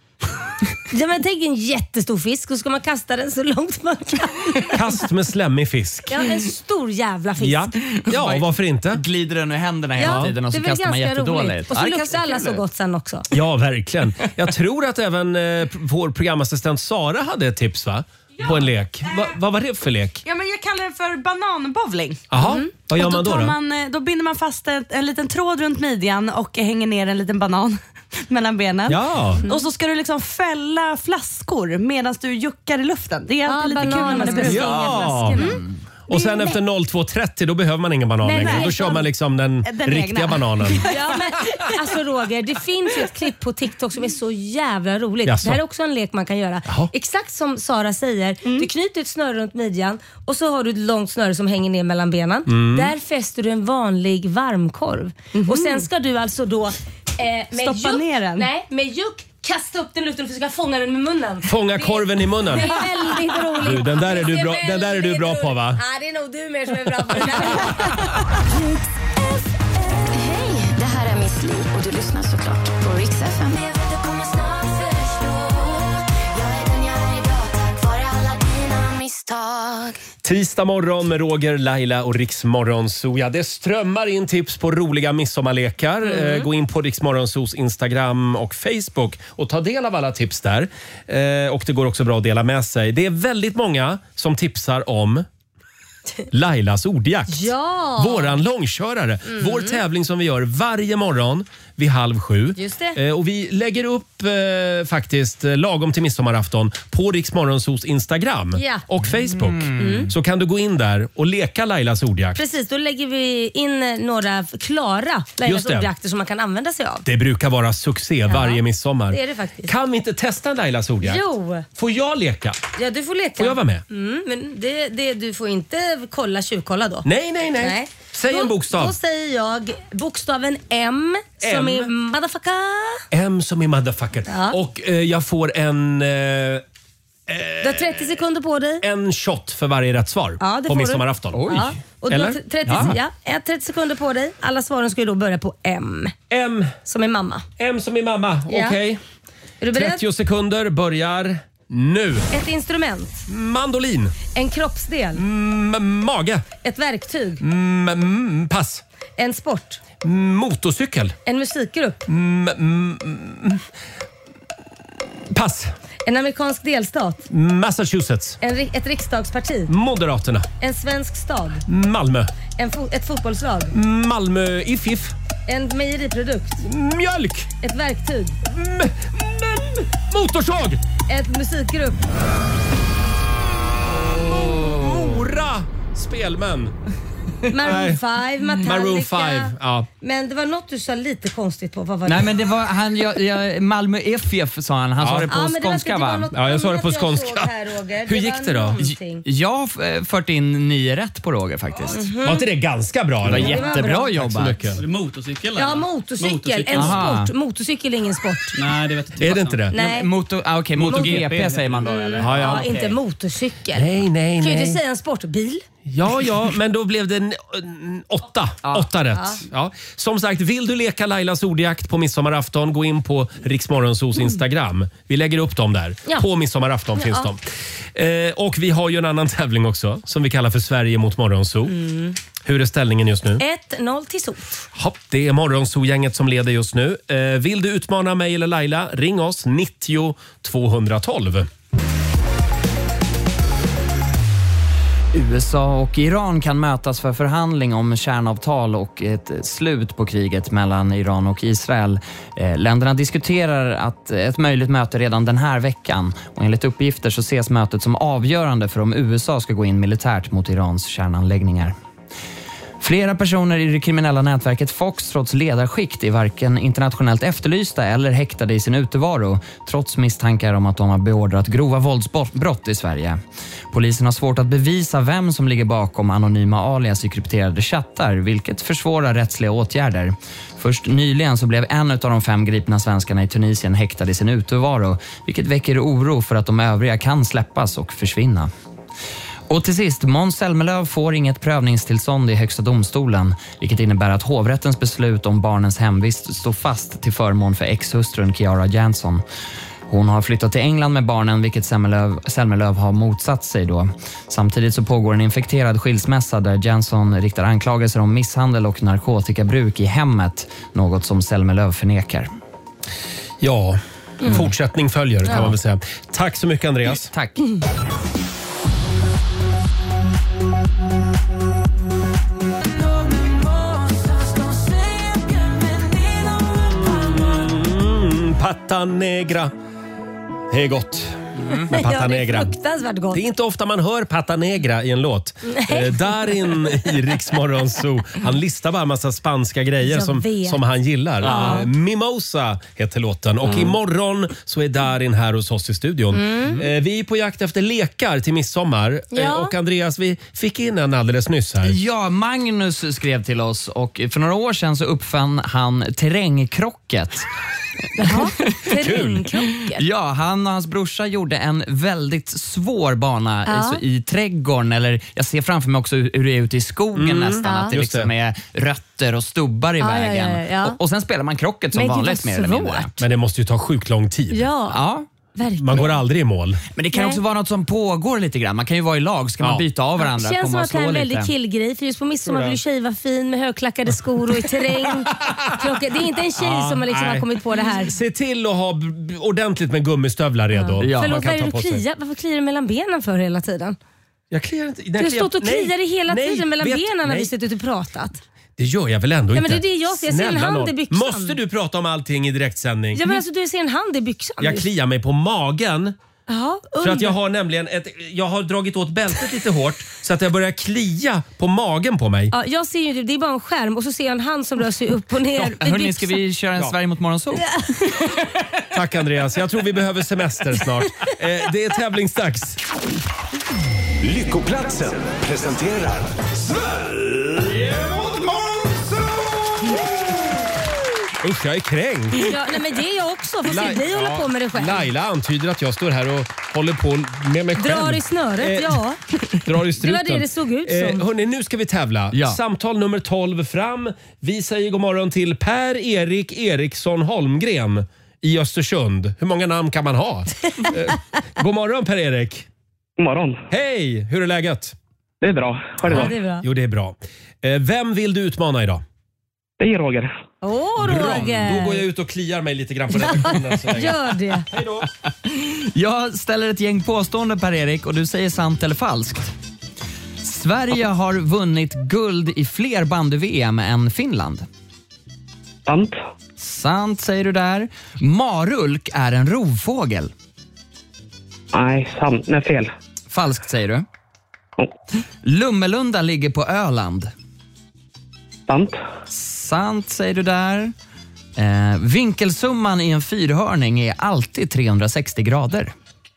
Ja, men tänk en jättestor fisk och så ska man kasta den så långt man kan. Kast med slemmig fisk. Ja, en stor jävla fisk. Ja, ja varför inte? glider den ur händerna hela Ja, tiden och det så är väl kastar man ganska jättedåligt. roligt. Och så Ja, det luktar kastar alla kul så ut. gott sen också. Ja, verkligen. Jag tror att även eh, vår programassistent Sara hade ett tips va? På en lek. Va, vad var det för lek? Ja, men jag kallar det för bananbowling. Jaha, vad gör Och man då? tar då? Man, eh, då binder man fast ett, en liten tråd runt midjan och hänger ner en liten banan mellan benen. Ja. Och så ska du liksom fälla flaskor medan du juckar i luften. Det är alltid Ja, lite kul när man är bananer ska berusad. Ja. flaskorna. Och sen Det är efter noll två trettio då behöver man ingen banan Nej, längre. nej, Då kör utan- man liksom den, Den riktiga egna. bananen. Ja, men, alltså Roger, det finns ju ett klipp på TikTok som är så jävla roligt. Jaså? Det här är också en lek man kan göra. Jaha. Exakt som Sara säger. Du knyter ett snöre runt midjan och så har du ett långt snöre som hänger ner mellan benen. Mm. Där fäster du en vanlig varmkorv. Och sen ska du alltså då eh, med Stoppa juck, ner den. Nej, med juck kasta upp den i luften och försöka fånga den med munnen. Fånga Det- korven i munnen. Det är väldigt roligt. Du, den där är du Det bra- den där är du väldigt bra på, roligt. va? Ja, det är nog du mer som är bra på det där. Hej, det här är Miss Li och du lyssnar såklart på Rix F M. Tisdag morgon med Roger, Laila och Riksmorgon Zoo. Ja, det strömmar in tips på roliga midsommarlekar. Mm. Eh, gå in på Riksmorgon Zoos Instagram och Facebook och ta del av alla tips där. Eh, och det går också bra att dela med sig. Det är väldigt många som tipsar om Lailas ordjakt. Ja. Våran långkörare. Vår tävling som vi gör varje morgon. vid halv sju. Just det. Eh, och vi lägger upp eh, faktiskt eh, lagom till midsommarafton på Rix Morgonzos Instagram Ja. och Facebook. Mm. Så kan du gå in där och leka Lailas ordjakt. Precis, då lägger vi in eh, några klara Lailas Just det. ordjakter som man kan använda sig av. Det brukar vara succé varje midsommar. Det är det faktiskt. Kan vi inte testa en Lailas ordjakt? Jo. Får jag leka? Ja, du får leka. Får jag vara med? Mm, men det, det, du får inte kolla, tjuvkolla då. Nej, nej, nej. Säg då, en bokstav. Då säger jag bokstaven M, som M. är motherfucker. M som i motherfucker. Ja. Och eh, jag får en... Eh, Du har trettio sekunder på dig. En shot för varje rätt svar Ja, det på får midsommarafton. du. Oj. Ja. Och du Eller? har trettio, ja. Ja, trettio sekunder på dig. Alla svaren ska ju då börja på M. M. Som är mamma. M som är mamma. Ja. Okej. Är du beredd? trettio sekunder börjar nu. Ett instrument. Mandolin. En kroppsdel. M- mage. Ett verktyg. M- m- pass. En sport. Motorcykel. En musikgrupp. M- m- pass. En amerikansk delstat. Massachusetts. En, ri- ett riksdagsparti. Moderaterna. En svensk stad. Malmö. En fo- ett fotbollslag. Malmö I F I F. En mejeriprodukt. Mjölk. Ett verktyg. M- m- motorsåg. Ett musikgrupp. Mora. Spelmän. Maroon five, Metallica. Maroon five, ja. Men det var något du sa lite konstigt på. Vad var det? Nej men det var han, jag, jag, Malmö F F sa han. Han Ja. sa det på Ja, men det var- skånska det var va? något Ja, jag sa det på annat jag skånska. såg här, Roger. Hur Det gick var det då? någonting. Jag har eh, fört in nio rätt på Roger faktiskt. Mhm. Var inte det ganska bra? Det var eller? jättebra bra. Tack så jobbat. mycket. Motorcykel? Ja, motorcykel. Motorcykel. En Aha. sport. Motorcykel är ingen sport. Nej, det vet jag inte. Är det inte det? Nej. Motor, ah, okej, MotoGP säger man då eller? Ja, Ja, ja. inte motorcykel. Nej, nej, Kan ju inte nej. säga en sportbil. Ja, ja, men då blev det en, en, åtta. Åtta rätt. Ja. Som sagt, vill du leka Lailas ordjakt på midsommarafton, gå in på Riksmorgonsos Instagram. Vi lägger upp dem där. Ja. På midsommarafton Ja. finns de. Eh, och vi har ju en annan tävling också som vi kallar för Sverige mot Morgonzoo. Mm. Hur är ställningen just nu? ett noll till sot. Hopp, det är Morgonzoo-gänget som leder just nu. Eh, vill du utmana mig eller Laila, ring oss nittio tvåhundratolv. U S A och Iran kan mötas för förhandling om kärnavtal och ett slut på kriget mellan Iran och Israel. Eh, Länderna diskuterar att ett möjligt möte redan den här veckan. Och enligt uppgifter så ses mötet som avgörande för om U S A ska gå in militärt mot Irans kärnanläggningar. Flera personer i det kriminella nätverket Foxtrots ledarskikt är varken internationellt efterlysta eller häktade i sin utevaro, trots misstankar om att de har beordrat grova våldsbrott i Sverige. Polisen har svårt att bevisa vem som ligger bakom anonyma alias i krypterade chattar, vilket försvårar rättsliga åtgärder. Först nyligen så blev en av de fem gripna svenskarna i Tunisien häktade i sin utevaro, vilket väcker oro för att de övriga kan släppas och försvinna. Och till sist, Måns Zelmerlöw får inget prövningstillstånd i Högsta domstolen, vilket innebär att hovrättens beslut om barnens hemvist står fast till förmån för ex-hustrun Kiara Jansson. Hon har flyttat till England med barnen, vilket Zelmerlöw, Zelmerlöw har motsatt sig då. Samtidigt så pågår en infekterad skilsmässa där Jansson riktar anklagelser om misshandel och narkotikabruk i hemmet, något som Zelmerlöw förnekar. Ja, Mm. fortsättning följer kan Ja. man väl säga. Tack så mycket Andreas. Tack. Mm, Pata Negra. Det är gott. Med Pata Ja, det är Negra. fruktansvärt gott. Det är inte ofta man hör Pata Negra i en låt. Nej. Eh, Darin i Rix Morgonzoo, han listar bara en massa spanska grejer Jag som, vet. som han gillar. Ja. Eh, Mimosa heter låten och Mm. imorgon så är Darin här hos oss i studion. Mm. Eh, vi är på jakt efter lekar till midsommar. Ja. Eh, och Andreas, vi fick in en alldeles nyss här. Ja, Magnus skrev till oss och för några år sedan så uppfann han terrängkrocket. Jaha, terrängkrocket. Ja, han och hans brorsa gjorde en väldigt svår bana Ja. alltså, i trädgården. Eller jag ser framför mig också hur hur det är ute i skogen Mm. nästan. Ja. Att det Just liksom det. är rötter och stubbar i Ja, vägen. ja, ja, ja. Och, och sen spelar man krocket som Men gud, vanligt vad mer eller mindre. svårt. Men det måste ju ta sjukt lång tid. Ja, Ja. verkligen. Man går aldrig i mål. Men det kan Nej. också vara något som pågår lite grann. Man kan ju vara i lag, ska man Ja. byta av varandra, Känns som komma och att det är slå en lite. väldig killgrej. För just på midsommar Tror vill det. ju tjej vara fin med högklackade skor och i terräng. Klocka. Det är inte en tjej som har, liksom har nej. kommit på det här. Se till att ha b- b- ordentligt med gummistövlar redo. Ja. Man Förlåt, vad kan är det ta du på sig. kliar? Varför kliar du mellan benen för hela tiden? Jag kliar inte. Du har stått och kliat dig hela Nej, tiden mellan vet- benen när nej. vi suttit och pratat. Det gör jag väl ändå ja, inte? Men det är det jag ser. Jag ser en hand i byxan. Måste du prata om allting i direktsändning? Ja, men alltså, du ser en hand i byxan. Jag kliar mig på magen. Aha, för att jag har nämligen ett, jag har dragit åt bältet lite hårt så att jag börjar klia på magen på mig. Ja, jag ser ju inte, det är bara en skärm och så ser jag en hand som rör sig upp och ner. Ja, hörni, ska vi köra en Ja. Sverige mot Morgonzoo? Tack Andreas, jag tror vi behöver semester snart. Eh, det är tävlingsdags. Lyckoplatsen presenterar Sverige mot Usch, jag är kränkt. Ja, nej, men det är jag också. Får se Lai- dig hålla ja, på med det själv. Laila antyder att jag står här och håller på med mig själv. Drar i snöret, Eh, ja. Drar i struten. Det var det det såg ut som. Eh, hörni, nu ska vi tävla. Ja. Samtal nummer tolv fram. Vi säger god morgon till Per-Erik Eriksson Holmgren i Östersund. Hur många namn kan man ha? eh, god morgon Per-Erik. God morgon. Hej, hur är läget? Det är bra. Har det Ja, bra? det är bra. Jo, det är bra. Eh, vem vill du utmana idag? Det är Roger. Åh, Roger. Då går jag ut och kliar mig lite grann på redaktionen. så länge. Gör det. Hej då. Jag ställer ett gäng påståenden, Per-Erik, och du säger sant eller falskt. Sverige har vunnit guld i fler bandy-V M än Finland. Sant. Sant säger du där. Marulk är en rovfågel. Nej, sant. Nej, fel. Falskt säger du. Lummelunda ligger på Öland. Sant. Sant säger du där. Eh, vinkelsumman i en fyrhörning är alltid trehundrasextio grader.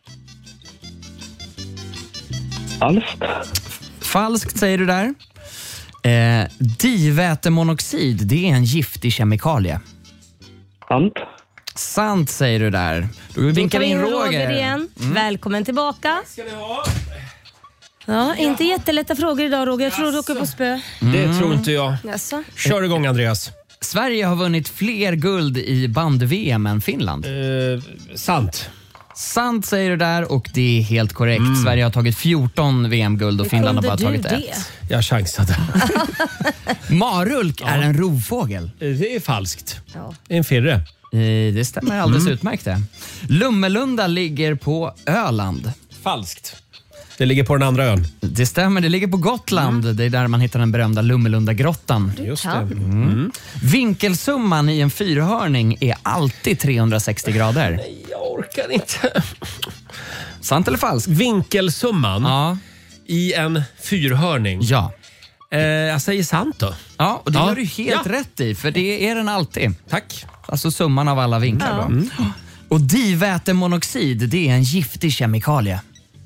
Falskt. Falskt säger du där. Eh, divätemonoxid, det är en giftig kemikalie. Sant. Sant säger du där. Då vinkar vi in Roger. Roger igen. Mm. Välkommen tillbaka. Ska ni ha? Ja, inte jättelätta frågor idag Roger. Jag tror du åker på spö. Det tror inte jag. Jaså? Kör igång Andreas. Sverige har vunnit fler guld i bandy-V M än Finland. Eh, sant. Sant säger du där och det är helt korrekt. Sverige har tagit fjorton V M-guld och Hur Finland har kunde bara du tagit det? ett. Jag chansade. Marulk är en rovfågel. Eh, Det är falskt. Ja. Det är en firre. Eh, Det stämmer alldeles utmärkt det. Lummelunda ligger på Öland. Falskt. Det ligger på den andra ön. Det stämmer, det ligger på Gotland. Det är där man hittar den berömda Lummelunda-grottan. Just det. Ja. Mm. Vinkelsumman i en fyrhörning är alltid trehundrasextio grader. Jag orkar inte. Sant eller falskt? Vinkelsumman Ja. i en fyrhörning. Ja. Eh, jag säger sant då. Ja, och det Ja. gör du helt Ja. rätt i, för det är den alltid. Tack. Alltså summan av alla vinklar Ja. då. Mm. Och divätemonoxid, det är en giftig kemikalie.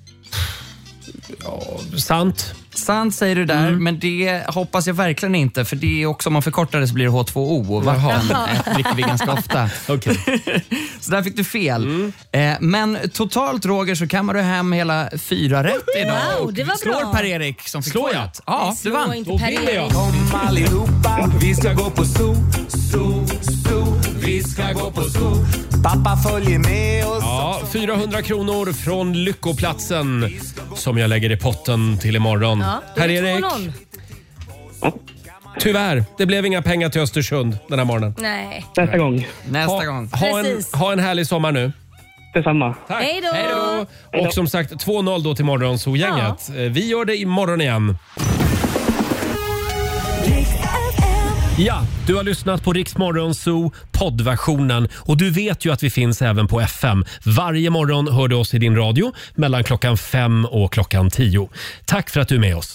Sant. Sant säger du där, men det hoppas jag verkligen inte, för det är också, om man förkortar det så blir det H två O och vatten eh, dricker vi ganska ofta. Okej. Så där fick du fel. Eh, men totalt Roger så kammar du hem hela fyra rätt idag. Wow, det var och slår bra. Per-Erik som fick Slår två jag? rätt. Ja, du Slå vann. inte Då Per vinner jag. Erik. Kom allihopa, vi ska gå på zoo, zoo, zoo. Vi ska gå på zoo. Pappa följer med oss. Ja, fyrahundra kronor från Lyckoplatsen som jag lägger i potten till imorgon. Ja, då är det Per-Erik, två noll. tyvärr, det blev inga pengar till Östersund den här morgonen. Nej. Nästa gång. Nästa Ha, gång. ha, en, Precis. ha en härlig sommar nu. Detsamma. Tack. Hej då. Hej då. Och som sagt, två noll då till Morgonzoo-gänget. Eh, Vi gör det imorgon igen. Ja, du har lyssnat på Rix Morgonzoo poddversionen och du vet ju att vi finns även på F M. Varje morgon hör du oss i din radio mellan klockan fem och klockan tio. Tack för att du är med oss.